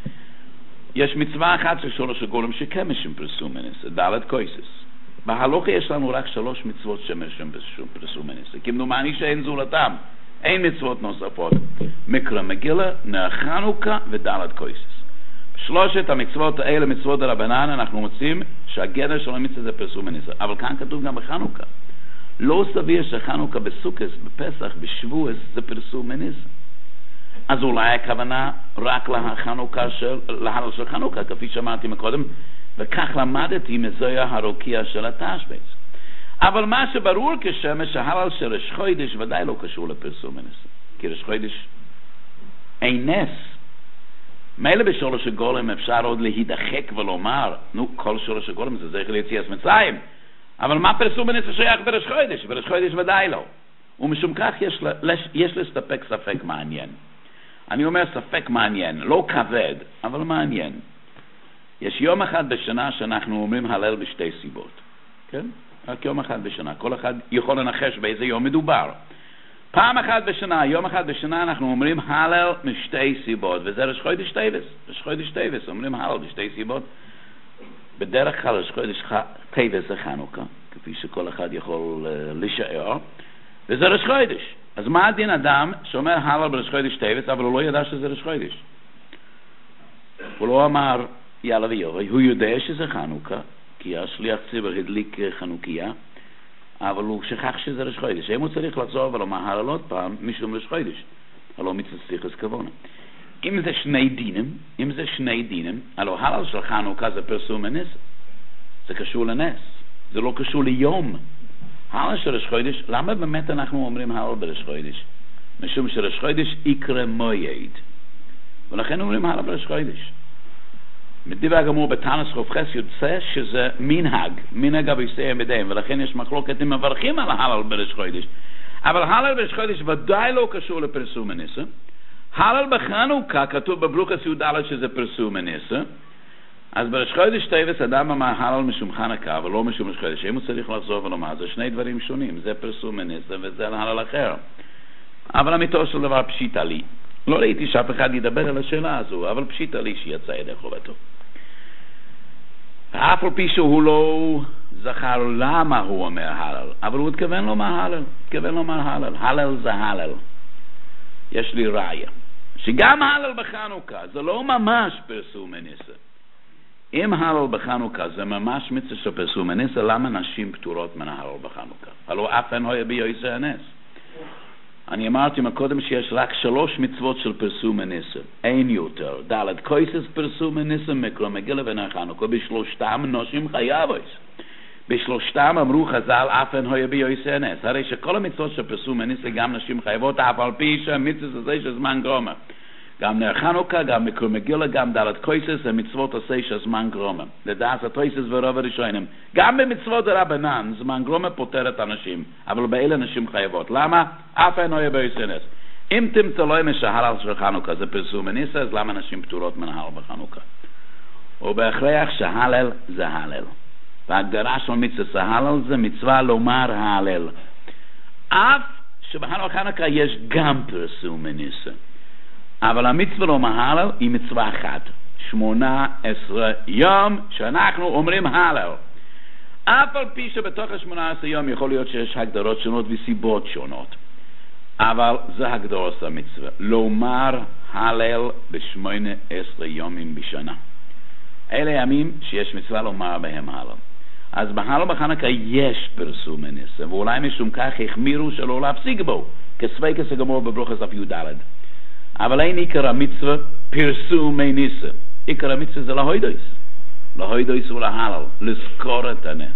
יש מצווה אחת של שורש הגולם שכן משום פרסומי ניסה, ד' קויסס. בהלוכה יש לנו רק שלוש מצוות שמשום פרסומי ניסה, כמדומני שאין זולתם, אין מצוות נוספות. מקרא מגילה, נר חנוכה וד' קויסס. שלושת המצוות האלה, מצוות הרבנן, אנחנו מוצאים שהגדר של המצווה זה פרסומי ניסה. אבל כאן כתוב גם בחנוכה. לא סביר שחנוכה בסוכות, בפסח, בשבועס, זה פרסומי ניסה. אז אולי הכוונה רק לחנוכה של, להלל של חנוכה, כפי שאמרתי מקודם, וכך למדתי מזוהר הרוקיע של התשבץ. אבל מה שברור כשמש, שההלל של ראש חודש ודאי לא קשור לפרסומי ניסה. כי ראש חודש אין נס. מילא בשורש הגולם אפשר עוד להידחק ולומר, נו, כל שורש הגולם זה זכר ליציאת מצרים. אבל מה פרסומי ניסה שייך בראש חודש? בראש חודש ודאי לא. ומשום כך יש, יש לספק ספק מעניין. אני אומר ספק מעניין, לא כבד, אבל מעניין. יש יום אחד בשנה שאנחנו אומרים הלל בשתי סיבות. כן? רק יום אחד בשנה. כל אחד יכול לנחש באיזה יום מדובר. פעם אחת בשנה, יום אחד בשנה אנחנו אומרים הלל משתי סיבות, וזה ראש חודש טבת. ראש חודש טבת אומרים הלל בשתי סיבות. בדרך כלל ראש חודש טבת זה חנוכה, כפי שכל אחד יכול לשער, וזה ראש חודש. אז מה הדין אדם שאומר הלל בראש חודש טבת, אבל הוא לא ידע שזה ראש חודש? הוא לא אמר יאללה ויובי, הוא יודע שזה חנוכה, כי השליח ציבור הדליק חנוכיה, אבל הוא שכח שזה ראש חודש. אם הוא צריך לחזור ולומר הלל עוד פעם, משום ראש חודש, הלא מצוות סיחס כוונה. אם זה שני דינים, אם זה שני דינים, הלא הלל של חנוכה זה פרסומי ניסה. זה קשור לנס, זה לא קשור ליום. הלל של ראש חודש, למה באמת אנחנו אומרים הלל בראש חודש? משום שראש חודש יקרא מויד, ולכן אומרים הלל בראש חודש. מדבר הגמור בתנ"ס חופכס יוצא שזה מנהג, מנהג אבותיהם בדין, ולכן יש מחלוקת אם מברכים על הלל בראש חודש. אבל הלל בראש חודש ודאי לא קשור לפרסומי ניסה. הלל בחנוכה כתוב בברוכס י"ד שזה פרסומי ניסה. אז בראש חודש טבת אדם אמר הלל משום חנוכה, אבל לא משום ראש חודש. אם הוא צריך לחזור ולומר, זה שני דברים שונים, זה פרסומי ניסה וזה הלל אחר. אבל אמיתו של דבר פשיטה לי. לא ראיתי שאף אחד ידבר על השאלה הזו, אבל פשיטה לי שיצא ידי חובתו. אף על פי שהוא לא זכר למה הוא אומר הלל, אבל הוא התכוון לומר הלל, התכוון לומר הלל, הלל זה הלל. יש לי ראיה, שגם הלל בחנוכה זה לא ממש פרסומי ניסה. אם הלל בחנוכה זה ממש מצווה של פרסומי ניסה, למה נשים פטורות מן ההלל בחנוכה? הלוא אף אין הויה ביועסי הנס. אני אמרתי מקודם שיש רק שלוש מצוות של פרסומי ניסה, אין יותר. ד' קויסס פרסומי ניסה, מקרא מגילה ונר חנוכה, בשלושתם נשים חייבות. בשלושתם אמרו חז"ל אף אין הויה ביועסי הנס. הרי שכל המצוות של פרסומי ניסה גם נשים חייבות, אף על פי שהמצווה הזה של זמן גרומה. גם נר חנוכה, גם מקרא מגילה, גם ד' קויסס, המצוות עשה של זמן גרומה. לדעת הטויסס ורוב הראשונים. גם במצוות הרבנן, זמן גרומה פותר את הנשים, אבל באלה נשים חייבות. למה? אף אין הויה ביועסי הנס. אם תמצא לו שההלל של חנוכה זה פרסומי ניסה, אז למה נשים פטורות מן ההלל בחנוכה? ובהכרח שההלל זה הלל. וההגדרה של מצוות ההלל זה מצווה לומר ההלל. אף שבחנוכה חנוכה יש גם פרסום מניסה. אבל המצווה לא מהלל היא מצווה אחת. שמונה עשרה יום שאנחנו אומרים הלל. אף על פי שבתוך השמונה עשרה יום יכול להיות שיש הגדרות שונות וסיבות שונות. אבל זה הגדרות המצווה. לומר הלל בשמונה עשרה יומים בשנה. אלה ימים שיש מצווה לומר בהם הלל. אז בהלל בחנוכה יש פרסום מניסה, ואולי משום כך החמירו שלא להפסיק בו, כספקס הגמור בברוכס דף י"ד. אבל אין עיקר המצווה פרסום מניסה. עיקר המצווה זה להוידויס. להוידויס ולהלל, לזכור את הנס.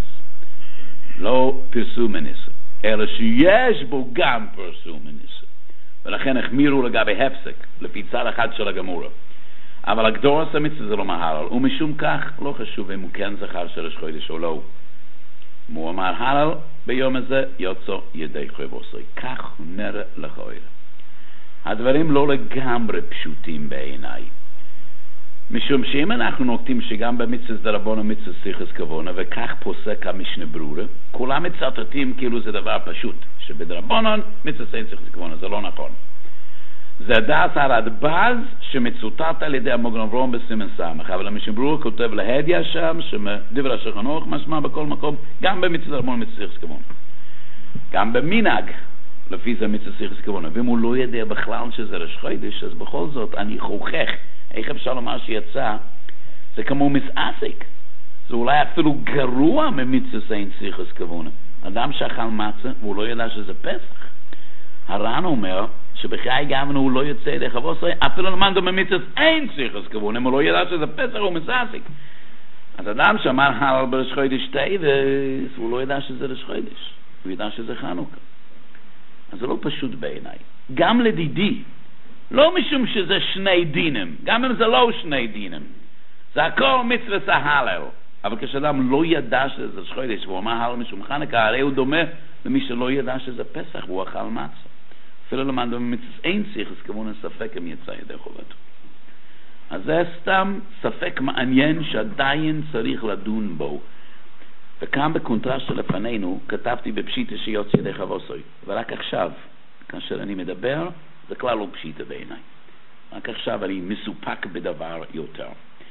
לא פרסום מניסה, אלא שיש בו גם פרסום מניסה. ולכן החמירו לגבי הפסק, לפי צד אחד של הגמורה. אבל הגדורס המצווה זה לא מהלל, ומשום כך לא חשוב אם הוא כן זכר של ראש חודש או לא. אם הוא אמר הלל, ביום הזה יוצא ידי חויבוסוי. כך נראה לכאורה. הדברים לא לגמרי פשוטים בעיניי. משום שאם אנחנו נוקטים שגם במצווה דרבנן מצווה סיחס כוונה, וכך פוסק המשנה ברורה, כולם מצטטים כאילו זה דבר פשוט, שבדרבנן מצווה סיחס כוונה, זה לא נכון. זה דעת הרדב"ז שמצוטט על ידי המוגן אברהם בסימן סמך, אבל המשנה ברורה כותב להדיה שם, שמדבר השולחן ערוך משמע בכל מקום, גם במצווה דרבנן מצווה סיחס כוונה. גם במנהג, לפי זה מצווה סיחס כוונה, ואם הוא לא יודע בכלל שזה ראש חודש, אז בכל זאת אני חוכך, איך אפשר לומר שיצא, זה כמו מסעסק, זה אולי אפילו גרוע ממצווה סיחס כוונה. אדם שאכל מצה והוא לא ידע שזה פסח, הר"ן אומר שבחיי גמנו הוא לא יוצא ידי חווסוי, אפילו למדנו במצווה אין סיחס כוונה, אם הוא לא ידע שזה פסח הוא מסעסק. אז אדם שאמר הלל בראש חודש טייבס, הוא לא ידע שזה ראש חודש, הוא ידע שזה חנוכה. אז זה לא פשוט בעיניי. גם לדידי, לא משום שזה שני דינים, גם אם זה לא שני דינים, זה הכל מצווה ההלל. אבל כשאדם לא ידע שזה ראש חודש, והוא אמר הלל משום חנוכה, הרי הוא דומה למי שלא ידע שזה פסח, הוא אכל מצה. אפילו למדנו במצווה אין סיחס כוונה, ספק אם יצא ידי חובתו. אז זה סתם ספק מעניין שעדיין צריך לדון בו. וכאן בקונטרסט שלפנינו כתבתי בפשיטה שיוצא ידי חווסוי, ורק עכשיו כאשר אני מדבר זה כלל לא פשיטה בעיניי, רק עכשיו אני מסופק בדבר יותר.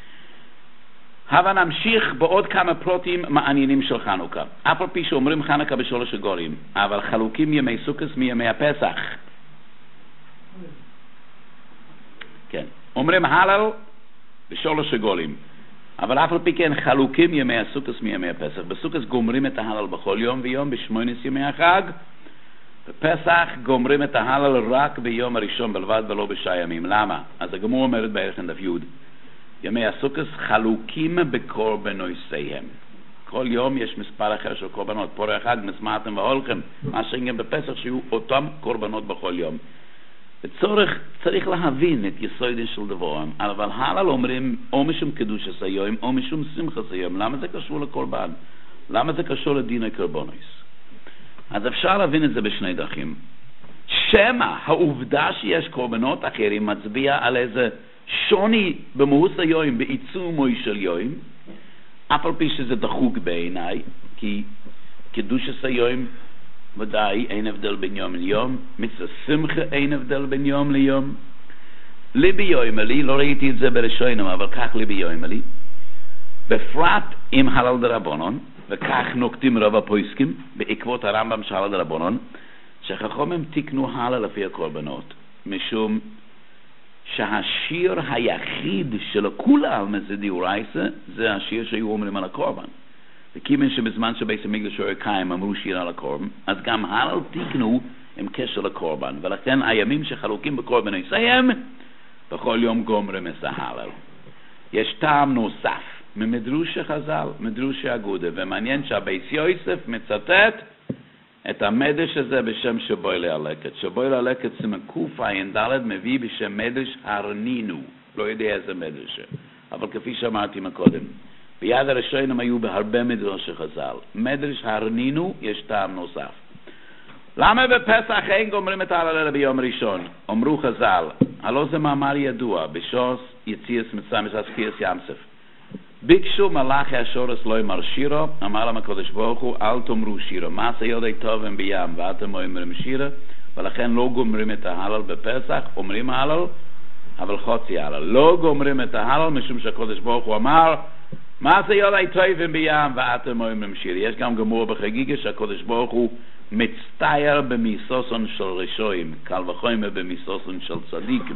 הבה נמשיך בעוד כמה פרוטים מעניינים של חנוכה. אף על פי שאומרים חנוכה בשלוש עגולים, אבל חלוקים ימי סוכות מימי הפסח. כן, אומרים הלל בשלוש עגולים, אבל אף על פי כן חלוקים ימי הסוכות מימי הפסח. בסוכות גומרים את ההלל בכל יום ויום בשמונה ימי החג, בפסח גומרים את ההלל רק ביום הראשון בלבד ולא בשעה ימים. למה? אז הגמור אומרת בערך דף י' ימי הסוכות חלוקים בקורבנותיהם. כל יום יש מספר אחר של קורבנות, פורעי החג, מסמעתם והולכם, מה שגם בפסח שיהיו אותם קורבנות בכל יום. בצורך צריך להבין את יסודי של דבורם, אבל הלל אומרים או משום קדושת היום או משום שמחת היום. למה זה קשור לקורבן? למה זה קשור לדין הקורבנוס? אז אפשר להבין את זה בשני דרכים. שמא העובדה שיש קורבנות אחרים מצביע על איזה שוני במהות היום, בעיצומו של יום, אף על פי שזה דחוק בעיניי, כי קדושת היום ודאי אין הבדל בין יום ליום, מצווה שמחה אין הבדל בין יום ליום. ליבי יומלי, לא ראיתי את זה בראשונים, אבל כך ליבי יומלי, בפרט עם הלל דרבנן, וכך נוקטים רוב הפוסקים בעקבות הרמב"ם של הלל דרבנן, שחכמים תיקנו הלל לפי הקורבנות, משום שהשיר היחיד של כולם זה דיורייסה, זה השיר שהיו אומרים על הקורבן. וכיוון שבזמן שבית המקדש היה קיים אמרו שיר על הקורבן, אז גם הלל תיקנו עם קשר לקורבן, ולכן הימים שחלוקים בקורבנותיהם בכל יום גומרים את ההלל. יש טעם נוסף ממדרוש חז"ל, מדרוש אגודה, ומעניין שהבית יוסף מצטט את המדרש הזה בשם שבוי להלקט. שבוי להלקט סימן קע"ד מביא בשם מדרש הרנינו, לא יודע איזה מדרש, אבל כפי שאמרתי מקודם, ביד הראשונים היו בהרבה מדרש חז"ל. מדרש הרנינו יש טעם נוסף. למה בפסח אין גומרים את ההלל ביום ראשון? אמרו חז"ל, הלא זה מאמר ידוע בשוס יציאת מצרים וסקירת ים סוף. ביקשו מלאכי השורש לא יאמר שירו, אמר להם הקדוש ברוך הוא, אל תאמרו שירו, מעשה יודעי טוב הם בים ואתם אומרים שירו, ולכן לא גומרים את ההלל בפסח, אומרים הלל, אבל חוצי הלל. לא גומרים את ההלל משום שהקדוש ברוך הוא אמר, מה זה יולי טובים בים ואתם אומרים שיר. יש גם גמור בחגיגה שהקדוש ברוך הוא מצטייר במיסוסון של רשועים, קל וחומר במיסוסון של צדיקים.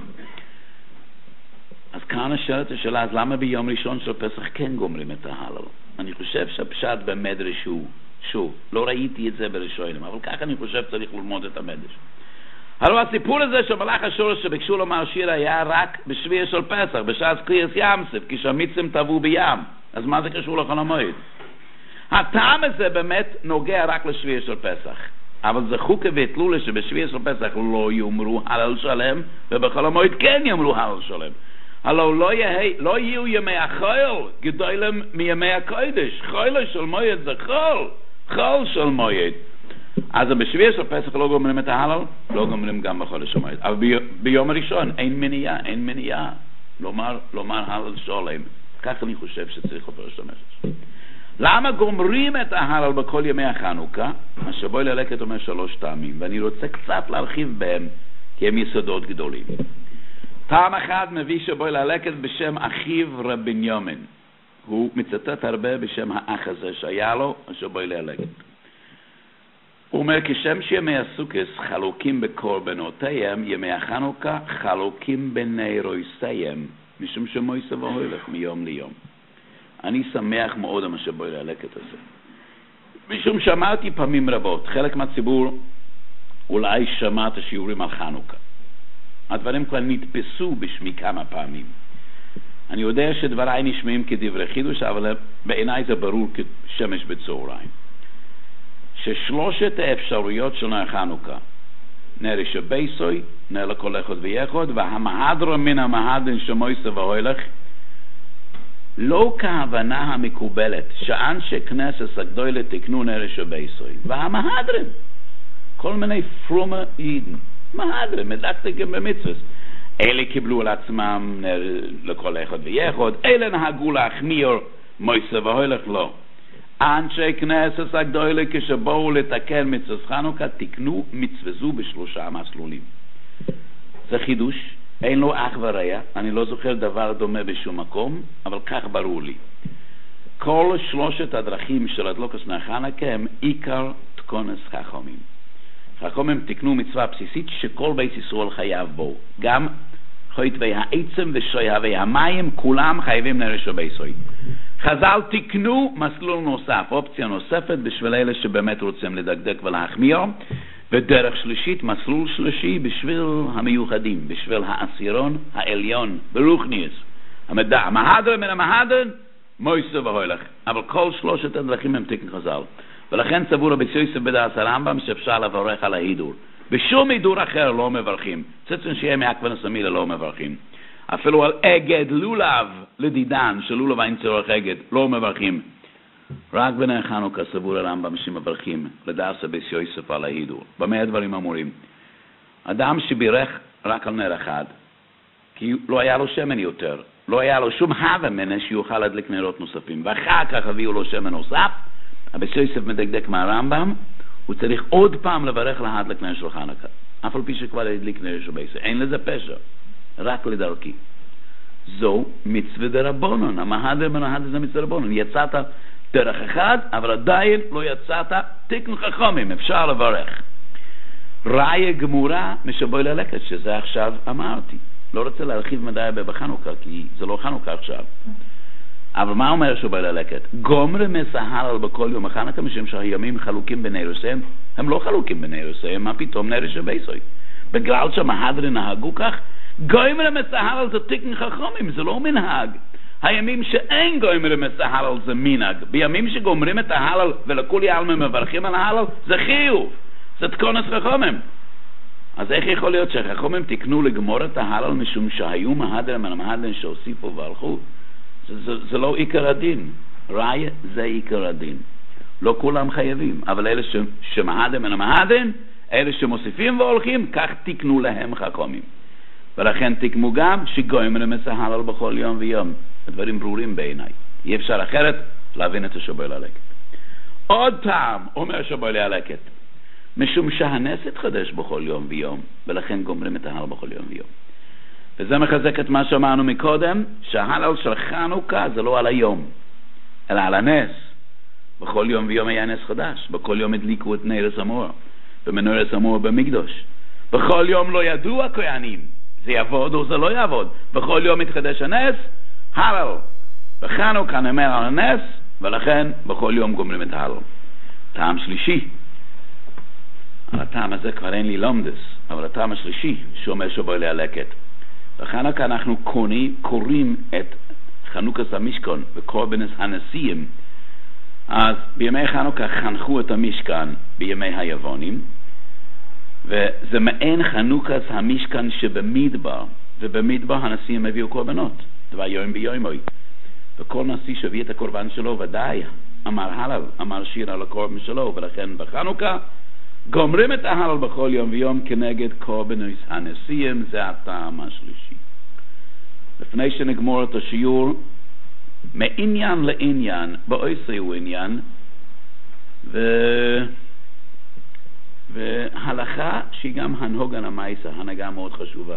אז כאן השאלת השאלה, אז למה ביום ראשון של פסח כן גומרים את ההלל? אני חושב שהפשט במדרש הוא, שוב, לא ראיתי את זה בראשונים, אבל ככה אני חושב צריך ללמוד את המדרש. הלוא הסיפור הזה של מלאך השורש שביקשו לומר שיר היה רק בשביע של פסח, בשעת קריאת ים סוף, כשהמצרים טבעו בים. אז מה זה קשור לחול המועד? הטעם הזה באמת נוגע רק לשביע של פסח. אבל זה חוקה והתלולה שבשביע של פסח לא יאמרו הלל שלם, ובחול המועד כן יאמרו הלל שלם. הלוא לא, יהיה, לא יהיו ימי החול גדולים מימי הקודש. חול של מועד זה חול, חול של מועד. אז בשביע של פסח לא גומרים את ההלל, לא גומרים גם בחודש המועד. אבל בי, ביום הראשון אין מניעה, אין מניעה לומר, לומר הלל שלם. כך אני חושב שצריך לפרש המשך. למה גומרים את ההלל בכל ימי החנוכה? מה שבוי ללקט אומר שלוש טעמים, ואני רוצה קצת להרחיב בהם, כי הם יסודות גדולים. טעם אחד מביא שבוי ללקט בשם אחיו רב בנימין. הוא מצטט הרבה בשם האח הזה שהיה לו, שבוי ללקט. הוא אומר, כשם שימי הסוכס חלוקים בקורבנותיהם, ימי החנוכה חלוקים בנרויסיהם, משום שמויסה והולך מיום ליום. אני שמח מאוד מה שבוי ללקט הזה. משום שמעתי פעמים רבות, חלק מהציבור אולי שמע את השיעורים על חנוכה. הדברים כבר נתפסו בשמי כמה פעמים. אני יודע שדבריי נשמעים כדברי חידוש, אבל בעיניי זה ברור כשמש בצהריים. ששלושת האפשרויות של נר חנוכה, נר שבייסוי, נר לכל אחד ויחד, והמהדרה מן המהדרין שמויסה והולך, לא כהבנה המקובלת, שאנשי כנסת הגדולה תקנו נר שבייסוי, והמהדרין, כל מיני פרומה יידן, מהדרין, מדקדקים במצווה, אלה קיבלו על עצמם נר לכל אחד ויחד, אלה נהגו להחמיר מויסה והולך לא. אנשי כנסת הגדולה כשבואו לתקן מצוות חנוכה תקנו מצווה זו בשלושה מסלולים. זה חידוש, אין לו אח ורע, אני לא זוכר דבר דומה בשום מקום, אבל כך ברור לי. כל שלושת הדרכים של הדלוקת נר חנוכה הם עיקר תקונת חכמים. חכמים תקנו מצווה בסיסית שכל בית ישראל חייב בו. גם חוטבי העצם ושואבי המים כולם חייבים נר שבייסוי. חז"ל תקנו מסלול נוסף, אופציה נוספת בשביל אלה שבאמת רוצים לדקדק ולהחמיר, ודרך שלישית, מסלול שלישי בשביל המיוחדים, בשביל העשירון העליון, ברוכניס. המדע, המהדרין מן המהדרין, מויסה והולך. אבל כל שלושת הדרכים הם תקן חז"ל. ולכן סבור רבי יוסף בדעת הרמב"ם שאפשר לברך על ההידור. בשום הידור אחר לא מברכים. צצון שיהיה מהכוונס המילה לא מברכים. אפילו על אגד לולב לדידן, של לולב אין צורך אגד, לא מברכים. רק בנר חנוכה סבור הרמב"ם שמברכים, לדעת רבי יוסף על ההידור. במה הדברים אמורים? אדם שבירך רק על נר אחד, כי לא היה לו שמן יותר, לא היה לו שום הווה מנה שיוכל להדליק נרות נוספים, ואחר כך הביאו לו שמן נוסף, רבי יוסף מדקדק מהרמב"ם, הוא צריך עוד פעם לברך להדליק נר של חנוכה, אף על פי שכבר הדליק נר של בייסה. אין לזה פשע, רק לדרכי. זו מצווה דרבנן, המהדר מנהדר זה מצווה דרבנן. יצאת דרך אחד, אבל עדיין לא יצאת תקן חכמים, אפשר לברך. ראיה גמורה משבוי ללקט, שזה עכשיו אמרתי. לא רוצה להרחיב מדי בחנוכה, כי זה לא חנוכה עכשיו. אבל מה אומר שבוי ללקט? גומר מסהלל בכל יום החנוכה, משום שהימים חלוקים בנרוסיהם, הם לא חלוקים בנרוסיהם, מה פתאום נר שבייסוי? בגלל שהמהדרין נהגו כך, גומר מסהלל זה תקן חכמים, זה לא מנהג. הימים שאין גומר מסהלל זה מנהג. בימים שגומרים את ההלל ולכולי עלמא מברכים על ההלל, זה חיוב, זה תקונת חכמים. אז איך יכול להיות שהחכמים תקנו לגמור את ההלל משום שהיו מהדרין מן המהדרין שהוסיפו והלכו? זה, זה, זה לא עיקר הדין. ראיה זה עיקר הדין. לא כולם חייבים, אבל אלה ש, שמהדרין מן המהדרין, אלה שמוסיפים והולכים, כך תקנו להם חכמים. ולכן תקמו גם שגומר מסהלל בכל יום ויום. הדברים ברורים בעיניי. אי אפשר אחרת להבין את השבוי ללקט. עוד פעם אומר שבוי ללקט. משום שהנס התחדש בכל יום ויום, ולכן גומרים את ההלל בכל יום ויום. וזה מחזק את מה שאמרנו מקודם, שההלל של חנוכה זה לא על היום, אלא על הנס. בכל יום ויום היה נס חדש, בכל יום הדליקו את נר הזמור, ומנור הזמור במקדש. בכל יום לא ידעו הכהנים, זה יעבוד או זה לא יעבוד. בכל יום מתחדש הנס, הלל. בחנוכה נאמר על הנס, ולכן בכל יום גומרים את ההלל. טעם שלישי, על הטעם הזה כבר אין לי לומדס, אבל הטעם השלישי שאומר שבוי להלקט. בחנוכה אנחנו קוראים, קוראים את חנוכת המשכן וקורבנות הנשיאים. אז בימי חנוכה חנכו את המשכן בימי היוונים, וזה מעין חנוכת המשכן שבמדבר, ובמדבר הנשיאים הביאו קורבנות, דבר יום ביומוי. וכל נשיא שהביא את הקורבן שלו ודאי אמר הלל, אמר שיר על הקורבן שלו, ולכן בחנוכה גומרים את ההלל בכל יום ויום כנגד קורבנות הנשיאים. זה הטעם השלישי. לפני שנגמור את השיעור, מעניין לעניין, באויסו עניין, ו... והלכה שהיא גם הנהוגן המייסה, הנהגה מאוד חשובה.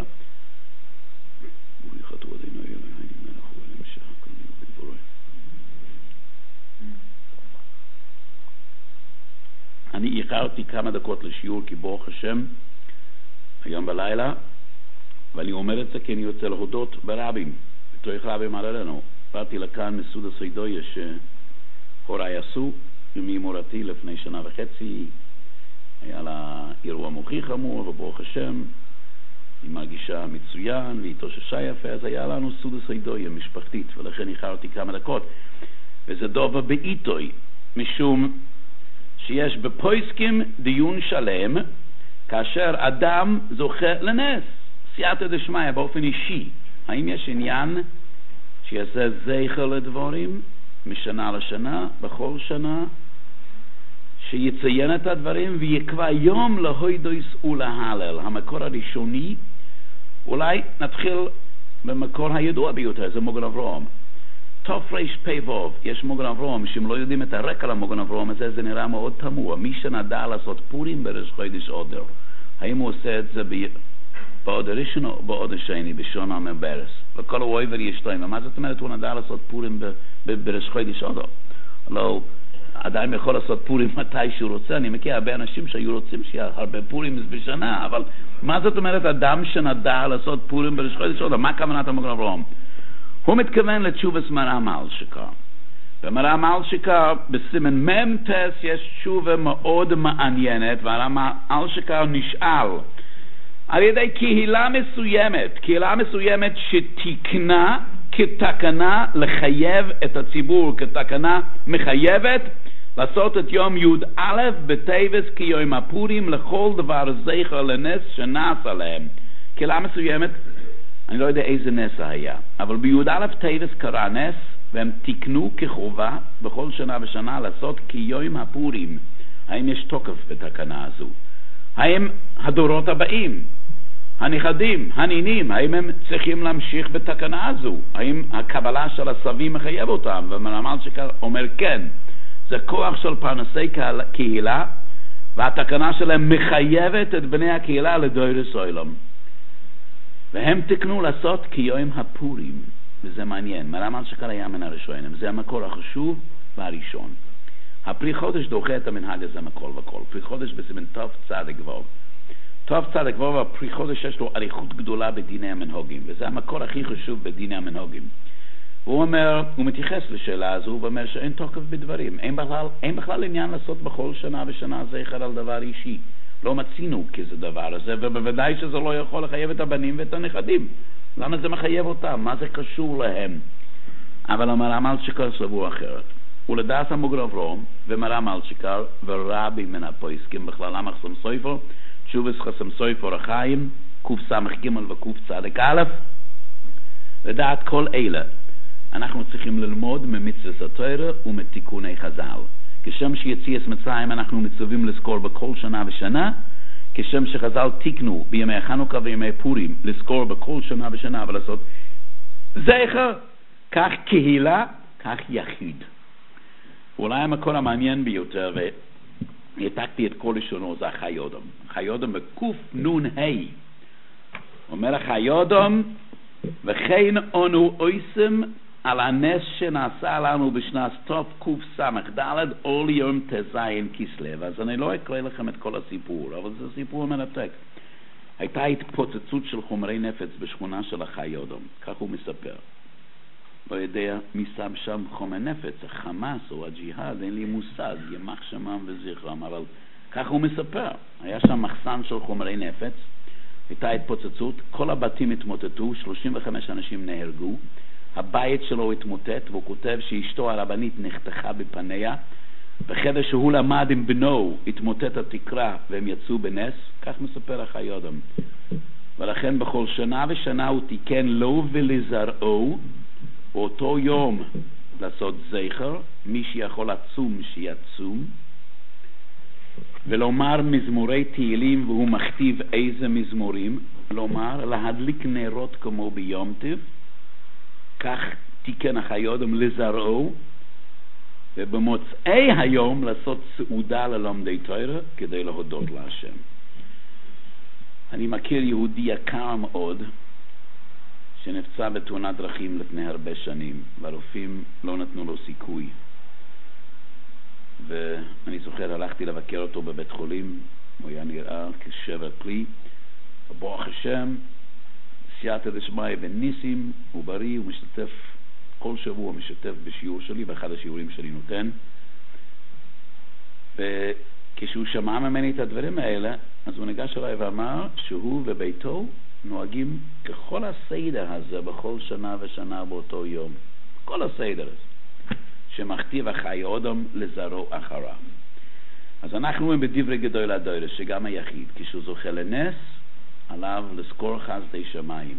אני איחרתי כמה דקות לשיעור כי ברוך השם היום בלילה, ואני אומר את זה כי אני רוצה להודות ברבים, בתוך רבים על אלינו. באתי לכאן מסעודה סיידויה שהוריי עשו ממורתי לפני שנה וחצי. היה לה אירוע מוחי חמור, וברוך השם היא מרגישה מצוין והתאוששה יפה. אז היה לנו סעודה סיידויה משפחתית, ולכן איחרתי כמה דקות. וזה דובר בעיתוי, משום שיש בפויסקים דיון שלם כאשר אדם זוכה לנס, סייעתא דשמיא, באופן אישי. האם יש עניין שיעשה זכר לדברים משנה לשנה, בכל שנה, שיציין את הדברים ויקבע יום להוידוס ולהלל? המקור הראשוני, אולי נתחיל במקור הידוע ביותר, זה מוגן אברהם. תופרש פי-ווב, יש מוגן אברהם, שאם לא יודעים את הרקע למוגן אברהם הזה, זה נראה מאוד תמוה. מי שנדע לעשות פורים בראש חודש אדר, האם הוא עושה את זה בעוד הראשון או בעוד השני, בשעון המברס? וכל האויבר ישתיים. ומה זאת אומרת הוא נדע לעשות פורים בראש חודש אדר? לא, אדם יכול לעשות פורים מתי שהוא רוצה. אני מכיר הרבה אנשים שהיו רוצים שיהיה הרבה פורים בשנה, אבל מה זאת אומרת אדם שנדע לעשות פורים בראש חודש אדר? מה כוונת המוגן אברהם? הוא מתכוון לתשובס מרם אלשיקר. במרם אלשיקר בסימן ממתס יש תשובה מאוד מעניינת, והרם אלשיקר נשאל על ידי קהילה מסוימת, קהילה מסוימת שתקנה כתקנה לחייב את הציבור, כתקנה מחייבת לעשות את יום י' א' בטבת כיום הפורים לכל דבר זכר לנס שנעשה להם. קהילה מסוימת, אני לא יודע איזה נס היה, אבל בי"א טבת קרה נס, והם תקנו כחובה בכל שנה ושנה לעשות כיום הפורים. האם יש תוקף בתקנה הזו? האם הדורות הבאים, הנכדים, הנינים, האם הם צריכים להמשיך בתקנה הזו? האם הקבלה של הסבים מחייב אותם? ומרם אלשיקר אומר כן, זה כוח של פרנסי קהילה, והתקנה שלהם מחייבת את בני הקהילה לדורות עולם. והם תקנו לעשות כיום הפורים, וזה מעניין. מרם אלשיקר היה מן הראשונים, זה המקור החשוב והראשון. הפרי חודש דוחה את המנהג הזה מכל וכל. פרי חודש בסימן טוב צדק ווב. טוב צדק ווב, הפרי חודש יש לו אריכות גדולה בדיני המנהוגים, וזה המקור הכי חשוב בדיני המנהוגים. הוא אומר, הוא מתייחס לשאלה הזו, הוא אומר שאין תוקף בדברים. אין בכלל, אין בכלל עניין לעשות בכל שנה ושנה זכר על דבר אישי. לא מצינו כזה דבר הזה, ובוודאי שזה לא יכול לחייב את הבנים ואת הנכדים. למה זה מחייב אותם? מה זה קשור להם? אבל המרם אלשיקר סבור אחרת. ולדעת המוגן אברהם ומרם אלשיקר ורבי מן הפויסקים בכללם חסם סופר, תשובס חסם סופר החיים, קוף סמך ג' וקוף צדק א', לדעת כל אלה אנחנו צריכים ללמוד ממצוות התורה ומתיקוני חז"ל. כשם שיציאת מצרים אנחנו מצווים לזכור בכל שנה ושנה, כשם שחז"ל תיקנו בימי חנוכה וימי פורים לזכור בכל שנה ושנה ולעשות זכר, כך קהילה, כך יחיד. אולי המקור המעניין ביותר, העתקתי את כל לשונו, זה החיודום. חיודום בקוף נון ה'. אומר החיודום, וכן אנו עושים על הנס שנעשה לנו בשנת טוב קוף סמך ד' אול יום תזיין כסלו. אז אני לא אקרא לכם את כל הסיפור, אבל זה סיפור מרתק. הייתה התפוצצות של חומרי נפץ בשכונה של החיודום, כך הוא מספר. לא יודע מי שם שם חומר נפץ, החמאס או הג'יהאד, אין לי מושג, ימח שמם וזכרם, אבל כך הוא מספר. היה שם מחסן של חומרי נפץ, הייתה התפוצצות, כל הבתים התמוטטו, שלושים וחמישה אנשים נהרגו, הבית שלו התמוטט, והוא כותב שאשתו הרבנית נחתכה בפניה, בחדר שהוא למד עם בנו התמוטט התקרה והם יצאו בנס, כך מספר החיודום. ולכן בכל שנה ושנה הוא תיקן לו ולזרעו, באותו יום לעשות זכר, מי שיכול עצום שיצום, ולומר מזמורי תהילים, והוא מכתיב איזה מזמורים, לומר להדליק נרות כמו ביום טוב, כך תיקן החיודום לזרעו, ובמוצאי היום לעשות סעודה ללומדי תורה כדי להודות להשם. אני מכיר יהודי יקר מאוד שנפצע בתאונת דרכים לפני הרבה שנים, והרופאים לא נתנו לו סיכוי. ואני זוכר, הלכתי לבקר אותו בבית חולים, הוא היה נראה כשבר כלי, ברוך השם, סייעתא דשמיא בניסים, הוא בריא, הוא משתתף, כל שבוע משתתף בשיעור שלי, ואחד השיעורים שלי נותן. וכשהוא שמע ממני את הדברים האלה, אז הוא ניגש אליי ואמר שהוא וביתו נוהגים ככל הסדר הזה בכל שנה ושנה באותו יום. כל הסדר הזה. שמכתיב החיודום לזרעו אחריו. אז אנחנו רואים בדברי גדול הדוירס שגם היחיד, כשהוא זוכה לנס, עליו לזכור חסדי שמיים.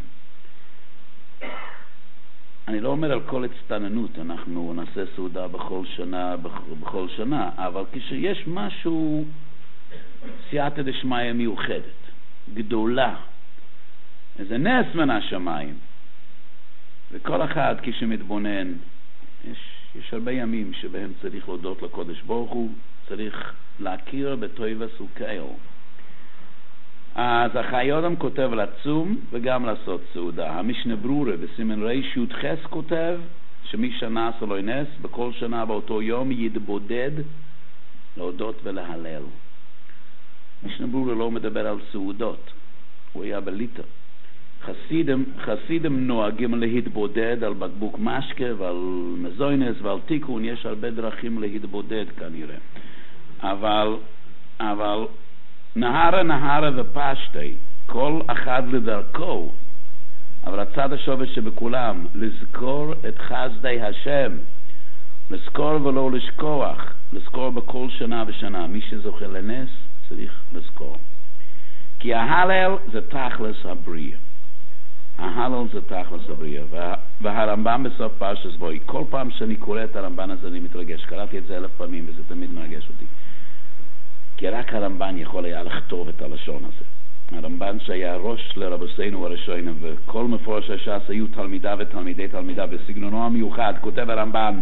אני לא אומר על כל הצטננות, אנחנו נעשה סעודה בכל שנה, בכל שנה, אבל כשיש משהו, סייעתא דשמיא מיוחדת, גדולה, איזה נס מן השמיים, וכל אחד כשמתבונן, יש, יש הרבה ימים שבהם צריך להודות לקודש ברוך הוא, צריך להכיר בטויבס וקייל. אז החיודום כותב לצום וגם לעשות סעודה. המשנה ברורה בסימן ריש י"ח כותב שמי שנעשה לו נס בכל שנה באותו יום יתבודד להודות ולהלל. המשנה ברורה לא מדבר על סעודות, הוא היה בליטא. חסידים, חסידים נוהגים להתבודד על בקבוק משקה ועל מזוינס ועל תיקון, יש הרבה דרכים להתבודד כנראה. אבל, אבל נהרה נהרה ופשטי, כל אחד לדרכו, אבל הצד השובש שבכולם, לזכור את חסדי השם, לזכור ולא לשכוח, לזכור בכל שנה ושנה, מי שזוכה לנס צריך לזכור. כי ההלל זה תכלס הבריאה. ההלל זה תכלס הבריאה. וה, והרמב"ם בסוף פרשת בוי, כל פעם שאני קורא את הרמב"ן הזה אני מתרגש, קראתי את זה אלף פעמים וזה תמיד מרגש אותי. כי רק הרמב"ן יכול היה לכתוב את הלשון הזה. הרמב"ן שהיה ראש לרבותינו הראשונים, וכל מפורש הש"ס היו תלמידיו ותלמידי תלמידיו, בסגנונו המיוחד, כותב הרמב"ן,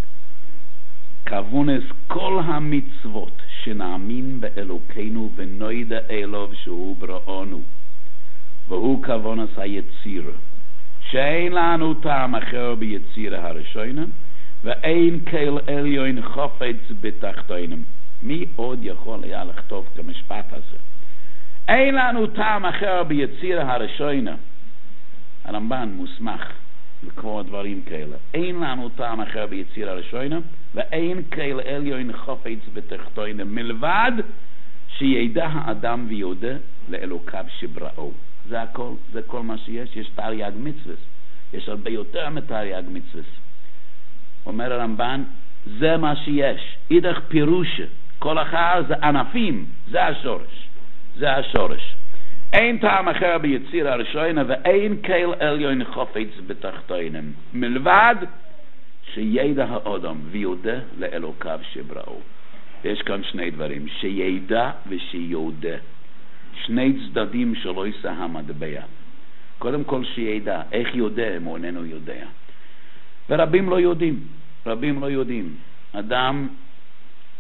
כוונס כל המצוות שנאמין באלוקינו ונוידע אלוב שהוא בראנו, והוא כוונס היציר, שאין לנו טעם אחר ביציר הראשונים, ואין כל עליון חופץ בתחתונים. מי עוד יכול היה לכתוב כמשפט הזה? אין לנו טעם אחר ביציר הראשונה. הרמב"ן מוסמך לקרוא דברים כאלה. אין לנו טעם אחר ביציר הראשונה, ואין כל עליון חופץ בתחתונים, מלבד שידע האדם ויודע לאלוקיו שבראו. זה הכל, זה כל מה שיש. יש תרי"ג מצוות, יש הרבה יותר מתרי"ג מצוות. אומר הרמב"ן, זה מה שיש. אידך פירושה, כל אחר זה ענפים, זה השורש, זה השורש. אין טעם אחר ביציר הראשונה, ואין כל עליון חופץ בתחתונים, מלבד שידע האדם ויודע לאלוקיו שבראו. יש כאן שני דברים, שידע ושיודע, שני צדדים שלא יישא המטבע. קודם כל שידע, איך יודע אם הוא איננו יודע. ורבים לא יודעים, רבים לא יודעים. אדם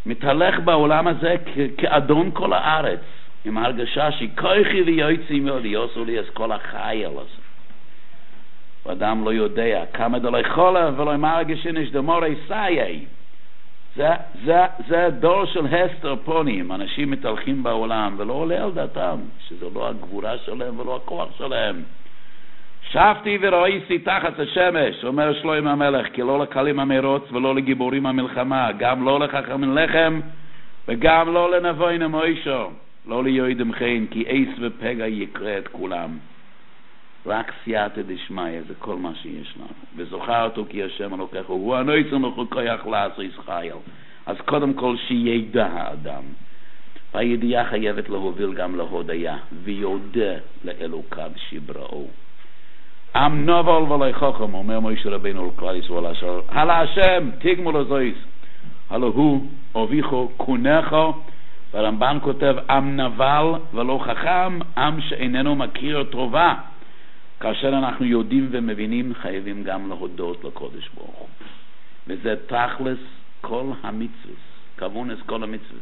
מתהלך בעולם הזה כ- כאדון כל הארץ, עם הרגשה שכוחי ויועצי מאוד יעשו לי את כל החייל הזה. ואדם לא יודע כמה דלוי חולה ולא מרגשין יש דמורי סייי. זה, זה, זה דור של הסתר פונים. אנשים מתהלכים בעולם ולא עולה על דעתם שזה לא הגבורה שלהם ולא הכוח שלהם. שבתי וראיתי תחת השמש, אומר שלמה המלך, כי לא לקלים המרוץ ולא לגיבורים המלחמה, גם לא לחכמים לחם וגם לא לנבוין מוישו, לא ליועדם חן, כי עץ ופגע יקרא את כולם. רק סייעתא דשמיא, זה כל מה שיש לנו. וזוכרתו כי השם אלוקיך הוא הנוצר לך כוח לעשות חייל. אז קודם כל שידע האדם. והידיעה חייבת להוביל גם להודיה, ויודה לאלוקיו שבראו. עם נבל ולא חכם, אומר משה רבינו לכלל ישראל אשר, הלא השם תגמו לזויס, הלא הוא אביכו קונךו, והרמב"ן כותב עם נבל ולא חכם, עם שאיננו מכיר טובה. כאשר אנחנו יודעים ומבינים, חייבים גם להודות לקודש ברוך הוא. וזה תכלס כל המצוות, כוונס כל המצוות.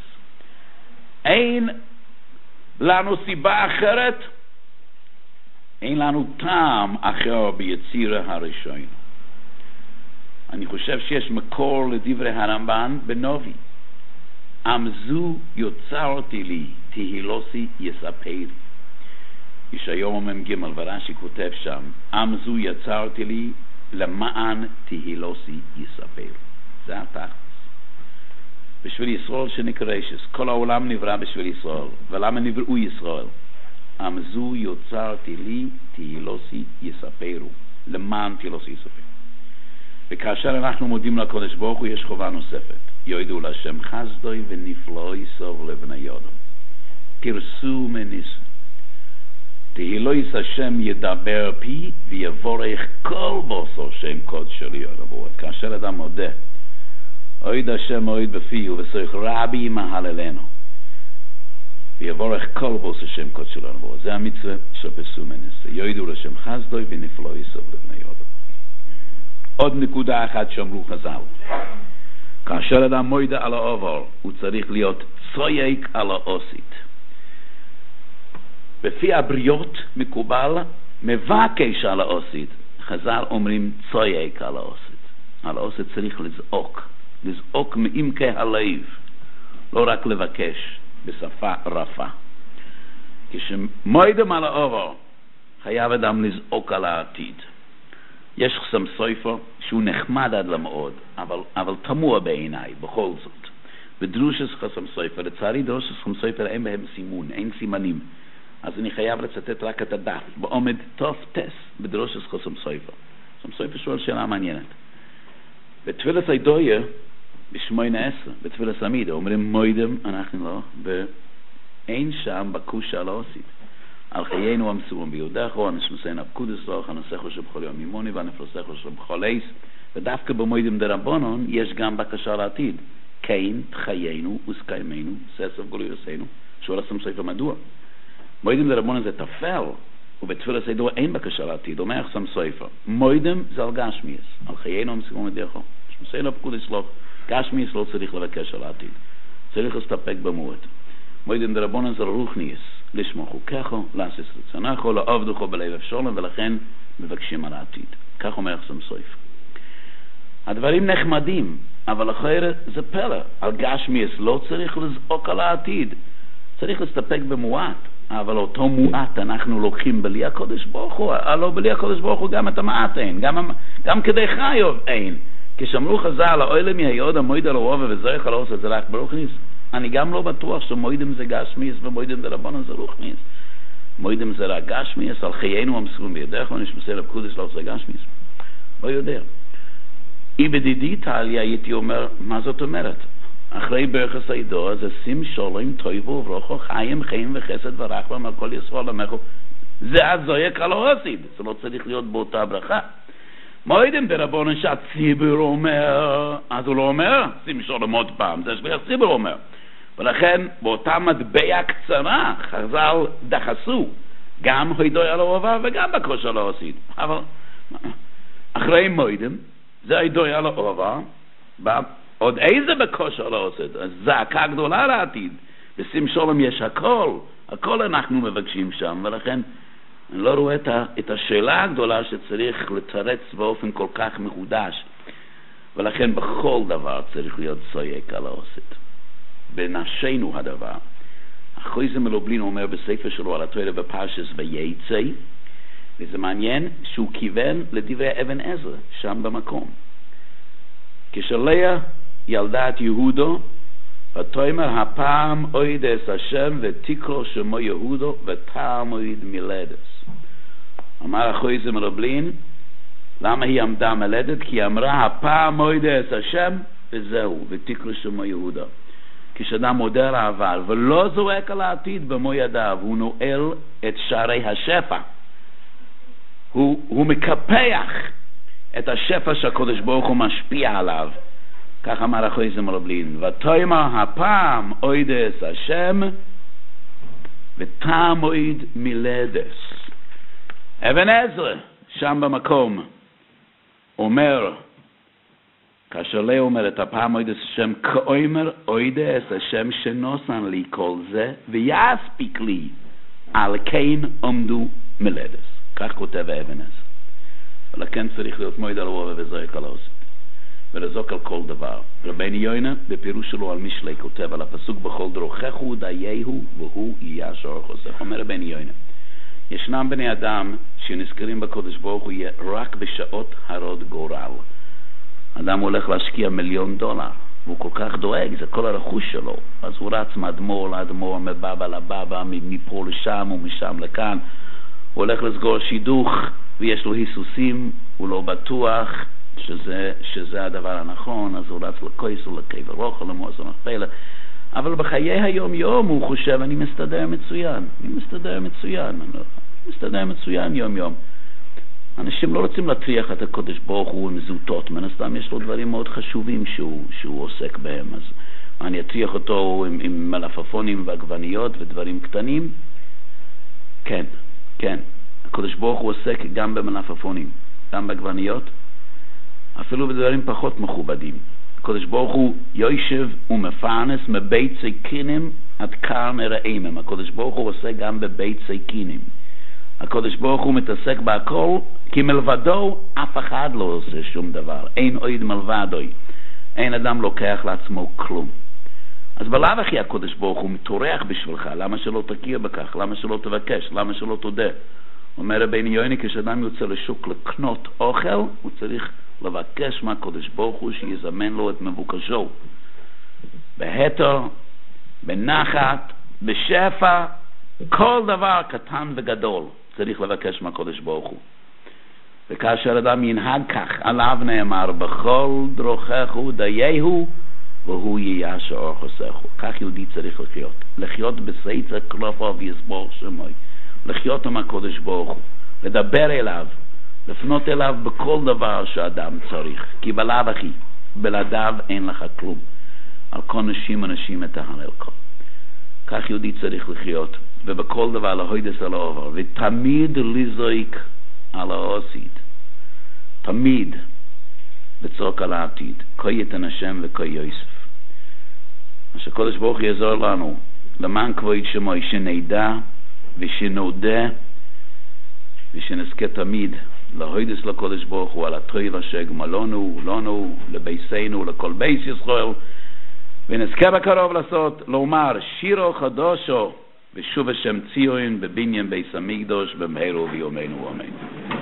אין לנו סיבה אחרת, אין לנו טעם אחר ביצירה הראשון. אני חושב שיש מקור לדברי הרמב"ן בנובי. עם זו יוצרתי לי, תהילוסי יספר. ישעיהו מ"ג ורש"י כותב שם, עם זו יצרתי לי למען תהילוסי יספר. זה התכלס. בשביל ישראל שנקרא שס, כל העולם נברא בשביל ישראל. ולמה נבראו ישראל? עם זו יוצרתי לי תהילוסי יספרו, למען תהילוסי יספר. וכאשר אנחנו מודים לקודש ברוך הוא, יש חובה נוספת. יודו להשם חסדוי ונפלאוי סוב לבני יודו. תרסו מניס. תהילויס השם ידבר פי ויבורך כל בוסו שם קוד שלי יודו. כאשר אדם מודה, אויד השם אויד בפי ובסויך רבי מהללנו. ויבורך כל בוסו שם קוד שלי יודו. זה המצווה של פסו מניס. יודו להשם חסדוי ונפלאוי סוב לבני יודו. עוד נקודה אחת שאמרו חז"ל. כאשר אדם מוידה על העובר, הוא צריך להיות צויק על העושית. בפי הבריות מקובל מבקש על העושית. חז"ל אומרים צויק על העושית. על העושית צריך לזעוק. לזעוק מעמקי הלב. לא רק לבקש בשפה רפה. כשמוידם על העובר, חייב אדם לזעוק על העתיד. יש חסם סופר שהוא נחמד עד למאוד, אבל, אבל תמוה בעיניי, בכל זאת. בדרושס חסם סופר, לצערי דרושס חסם סופר אין בהם סימון, אין סימנים. אז אני חייב לצטט רק את הדף, בעומד תוף טס בדרושס חסם סופר. חסם סופר שואל שאלה מעניינת. בתפילת הידויה, בשמונה עשר, בתפילת עמידה, אומרים מוידם, אנחנו לא, ואין שם בקושה לא עושית. על חיינו המסורים ביודך, הנשמסיין הפקודס לך, הנסחו שבכל יום מימוני, והנפלסחו שבכל עיס, ודווקא במוידים דרבנון יש גם בקשה לעתיד. כן, חיינו וסקיימנו, ססף גולוירסנו, שואל הסם סופר מדוע. מוידים דרבנון זה תפל, ובתפילת הידוע אין בקשה לעתיד, אומר הסם סופר. מוידים זה על גשמיס, על חיינו המסורים ביודך, הנשמסיין הפקודס לך, גשמיס לא צריך לבקש על העתיד, צריך להסתפק במועד. מוידים דרבנון זה רוחניס, לשמוע חוקךו, לעשות רצונךו, לעבדוכו בלב אפשולם, ולכן מבקשים על העתיד. כך אומר חסם סופר. הדברים נחמדים, אבל אחרת זה פלא. על גשמיס לא צריך לזעוק על העתיד. צריך להסתפק במועט, אבל אותו מועט אנחנו לוקחים בלי הקודש ברוך הוא. לא בלי הקודש ברוך הוא גם את המעט אין. גם, גם כדי חיוב אין. כשאמרו חז"ל, האוילם יהיוד המויד על הרוב וזריך על העושה, זה רק ברוכניס. אני גם לא בטוח שמוידם זה גשמיס ומוידם זה רבנון זה רוחניס. מוידם זה רק גשמיס, על חיינו המסורים בידך, ונשמסי לפקודש לא זה גשמיס. לא יודע. אי בדידי תעליה הייתי אומר, מה זאת אומרת? אחרי ברכס הידוע זה שים שולם, טויבו וברוכו, חיים, חיים וחסד ורחמם על כל ישראל עמך. זה הזויק על העושית. זה לא צריך להיות באותה ברכה. מוידם דרבנון שהציבור אומר, אז הוא לא אומר, שים שולם עוד פעם, זה שליח ציבור אומר. ולכן באותה מטבע קצרה חז"ל דחסו גם הידוי על העובר וגם בקוש על העושית. אבל אחרי מוידם זה הידוי על העובר, עוד איזה בכושר לא עושה, זעקה גדולה לעתיד, בשים שולם יש הכל, הכל אנחנו מבקשים שם, ולכן אני לא רואה את, ה, את השאלה הגדולה שצריך לתרץ באופן כל כך מחודש, ולכן בכל דבר צריך להיות צויק על העושת. בנפשנו הדבר. החויזה מלובלין אומר בספר שלו על התורה בפרשס וייצא, וזה מעניין שהוא כיוון לדברי אבן עזרא, שם במקום. כשלאה ילדה את יהודו, ותאמר הפעם אוידס השם ותקרא שמו יהודו ותעמוד מלדס. אמר החויזה מלובלין, למה היא עמדה מלדת? כי היא אמרה הפעם אוידס השם וזהו, ותקרא שמו יהודו. כשאדם מודה על העבר ולא זורק על העתיד במו ידיו, הוא נועל את שערי השפע, הוא, הוא מקפח את השפע שהקדוש ברוך הוא משפיע עליו. כך אמר החויזה מלובלין, ותאמר הפעם אוידס השם ותעמוד מלדס. אבן עזרא שם במקום אומר, כאשר לאה אומר את הפעם אוידס השם, כאומר אוידס השם שנוסן לי כל זה ויספיק לי, על כן עמדו מלדס. כך כותב אבן עזרא. ולכן צריך להיות מועד על רובה וזרק על העושת ולזוק על כל דבר. רבני יוינה בפירוש שלו על משלי כותב על הפסוק בכל דרכיך דייהו והוא ייש אורחוסך. אומר רבני יוינה, ישנם בני אדם שנזכרים בקודש ברוך הוא רק בשעות הרות גורל. אדם הולך להשקיע מיליון דולר והוא כל כך דואג, זה כל הרכוש שלו, אז הוא רץ מאדמו"ר לאדמו"ר, מבבא לבבא, מפה לשם ומשם לכאן. הוא הולך לסגור שידוך ויש לו היסוסים, הוא לא בטוח שזה, שזה הדבר הנכון, אז הוא רץ לכויס ולקבר רוחל למועס המכפלה. אבל בחיי היום יום הוא חושב, אני מסתדר מצוין, אני מסתדר מצוין, אני מסתדר מצוין יום יום. אנשים לא רוצים להטריח את הקודש ברוך הוא עם זוטות, מן הסתם יש לו דברים מאוד חשובים שהוא, שהוא עוסק בהם, אז אני אטריח אותו עם, עם מלפפונים ועגבניות ודברים קטנים? כן, כן. הקודש ברוך הוא עוסק גם במלפפונים, גם בעגבניות, אפילו בדברים פחות מכובדים. הקודש ברוך הוא יושב ומפרנס מבית סיקינים עד קרן רעימם. הקודש ברוך הוא עושה גם בבית סיקינים. הקודש ברוך הוא מתעסק בהכל, כי מלבדו אף אחד לא עושה שום דבר. אין עוד מלבדוי. אין אדם לוקח לעצמו כלום. אז בלאו הכי הקודש ברוך הוא מתורח בשבילך. למה שלא תכיר בכך? למה שלא תבקש? למה שלא תודה? אומר רבני יוינה, כשאדם יוצא לשוק לקנות אוכל, הוא צריך לבקש מהקודש ברוך הוא שיזמן לו את מבוקשו. בהתר, בנחת, בשפע, כל דבר קטן וגדול צריך לבקש מהקודש ברוך הוא. וכאשר אדם ינהג כך, עליו נאמר, בכל דרכיך דייהו והוא ייש אורחוסך. כך יהודי צריך לחיות. לחיות בסייצה כלופו ויסבור שמוי. לחיות עם הקודש ברוך הוא. לדבר אליו. לפנות אליו בכל דבר שאדם צריך. כי בלאו הכי, בלעדיו אין לך כלום. על כל נשים אנשים את ההללכו. כך יהודי צריך לחיות. ובכל דבר להוידס על העובר. ותמיד לזעוק על העושית. תמיד לצעוק על העתיד. כה יתן השם וכה יוסף. מה שקודש ברוך יעזור לנו. למען כבוד שמו שנדע ושנודה ושנזכה תמיד להוידס לקודש ברוך הוא על הטוב שהגמלנו לנו לביסנו לכל בייס ישראל, ונזכה בקרוב לעשות לומר שירו חדושו ושוב השם ציון בבניין בייס המקדוש במהרה בימינו אמן.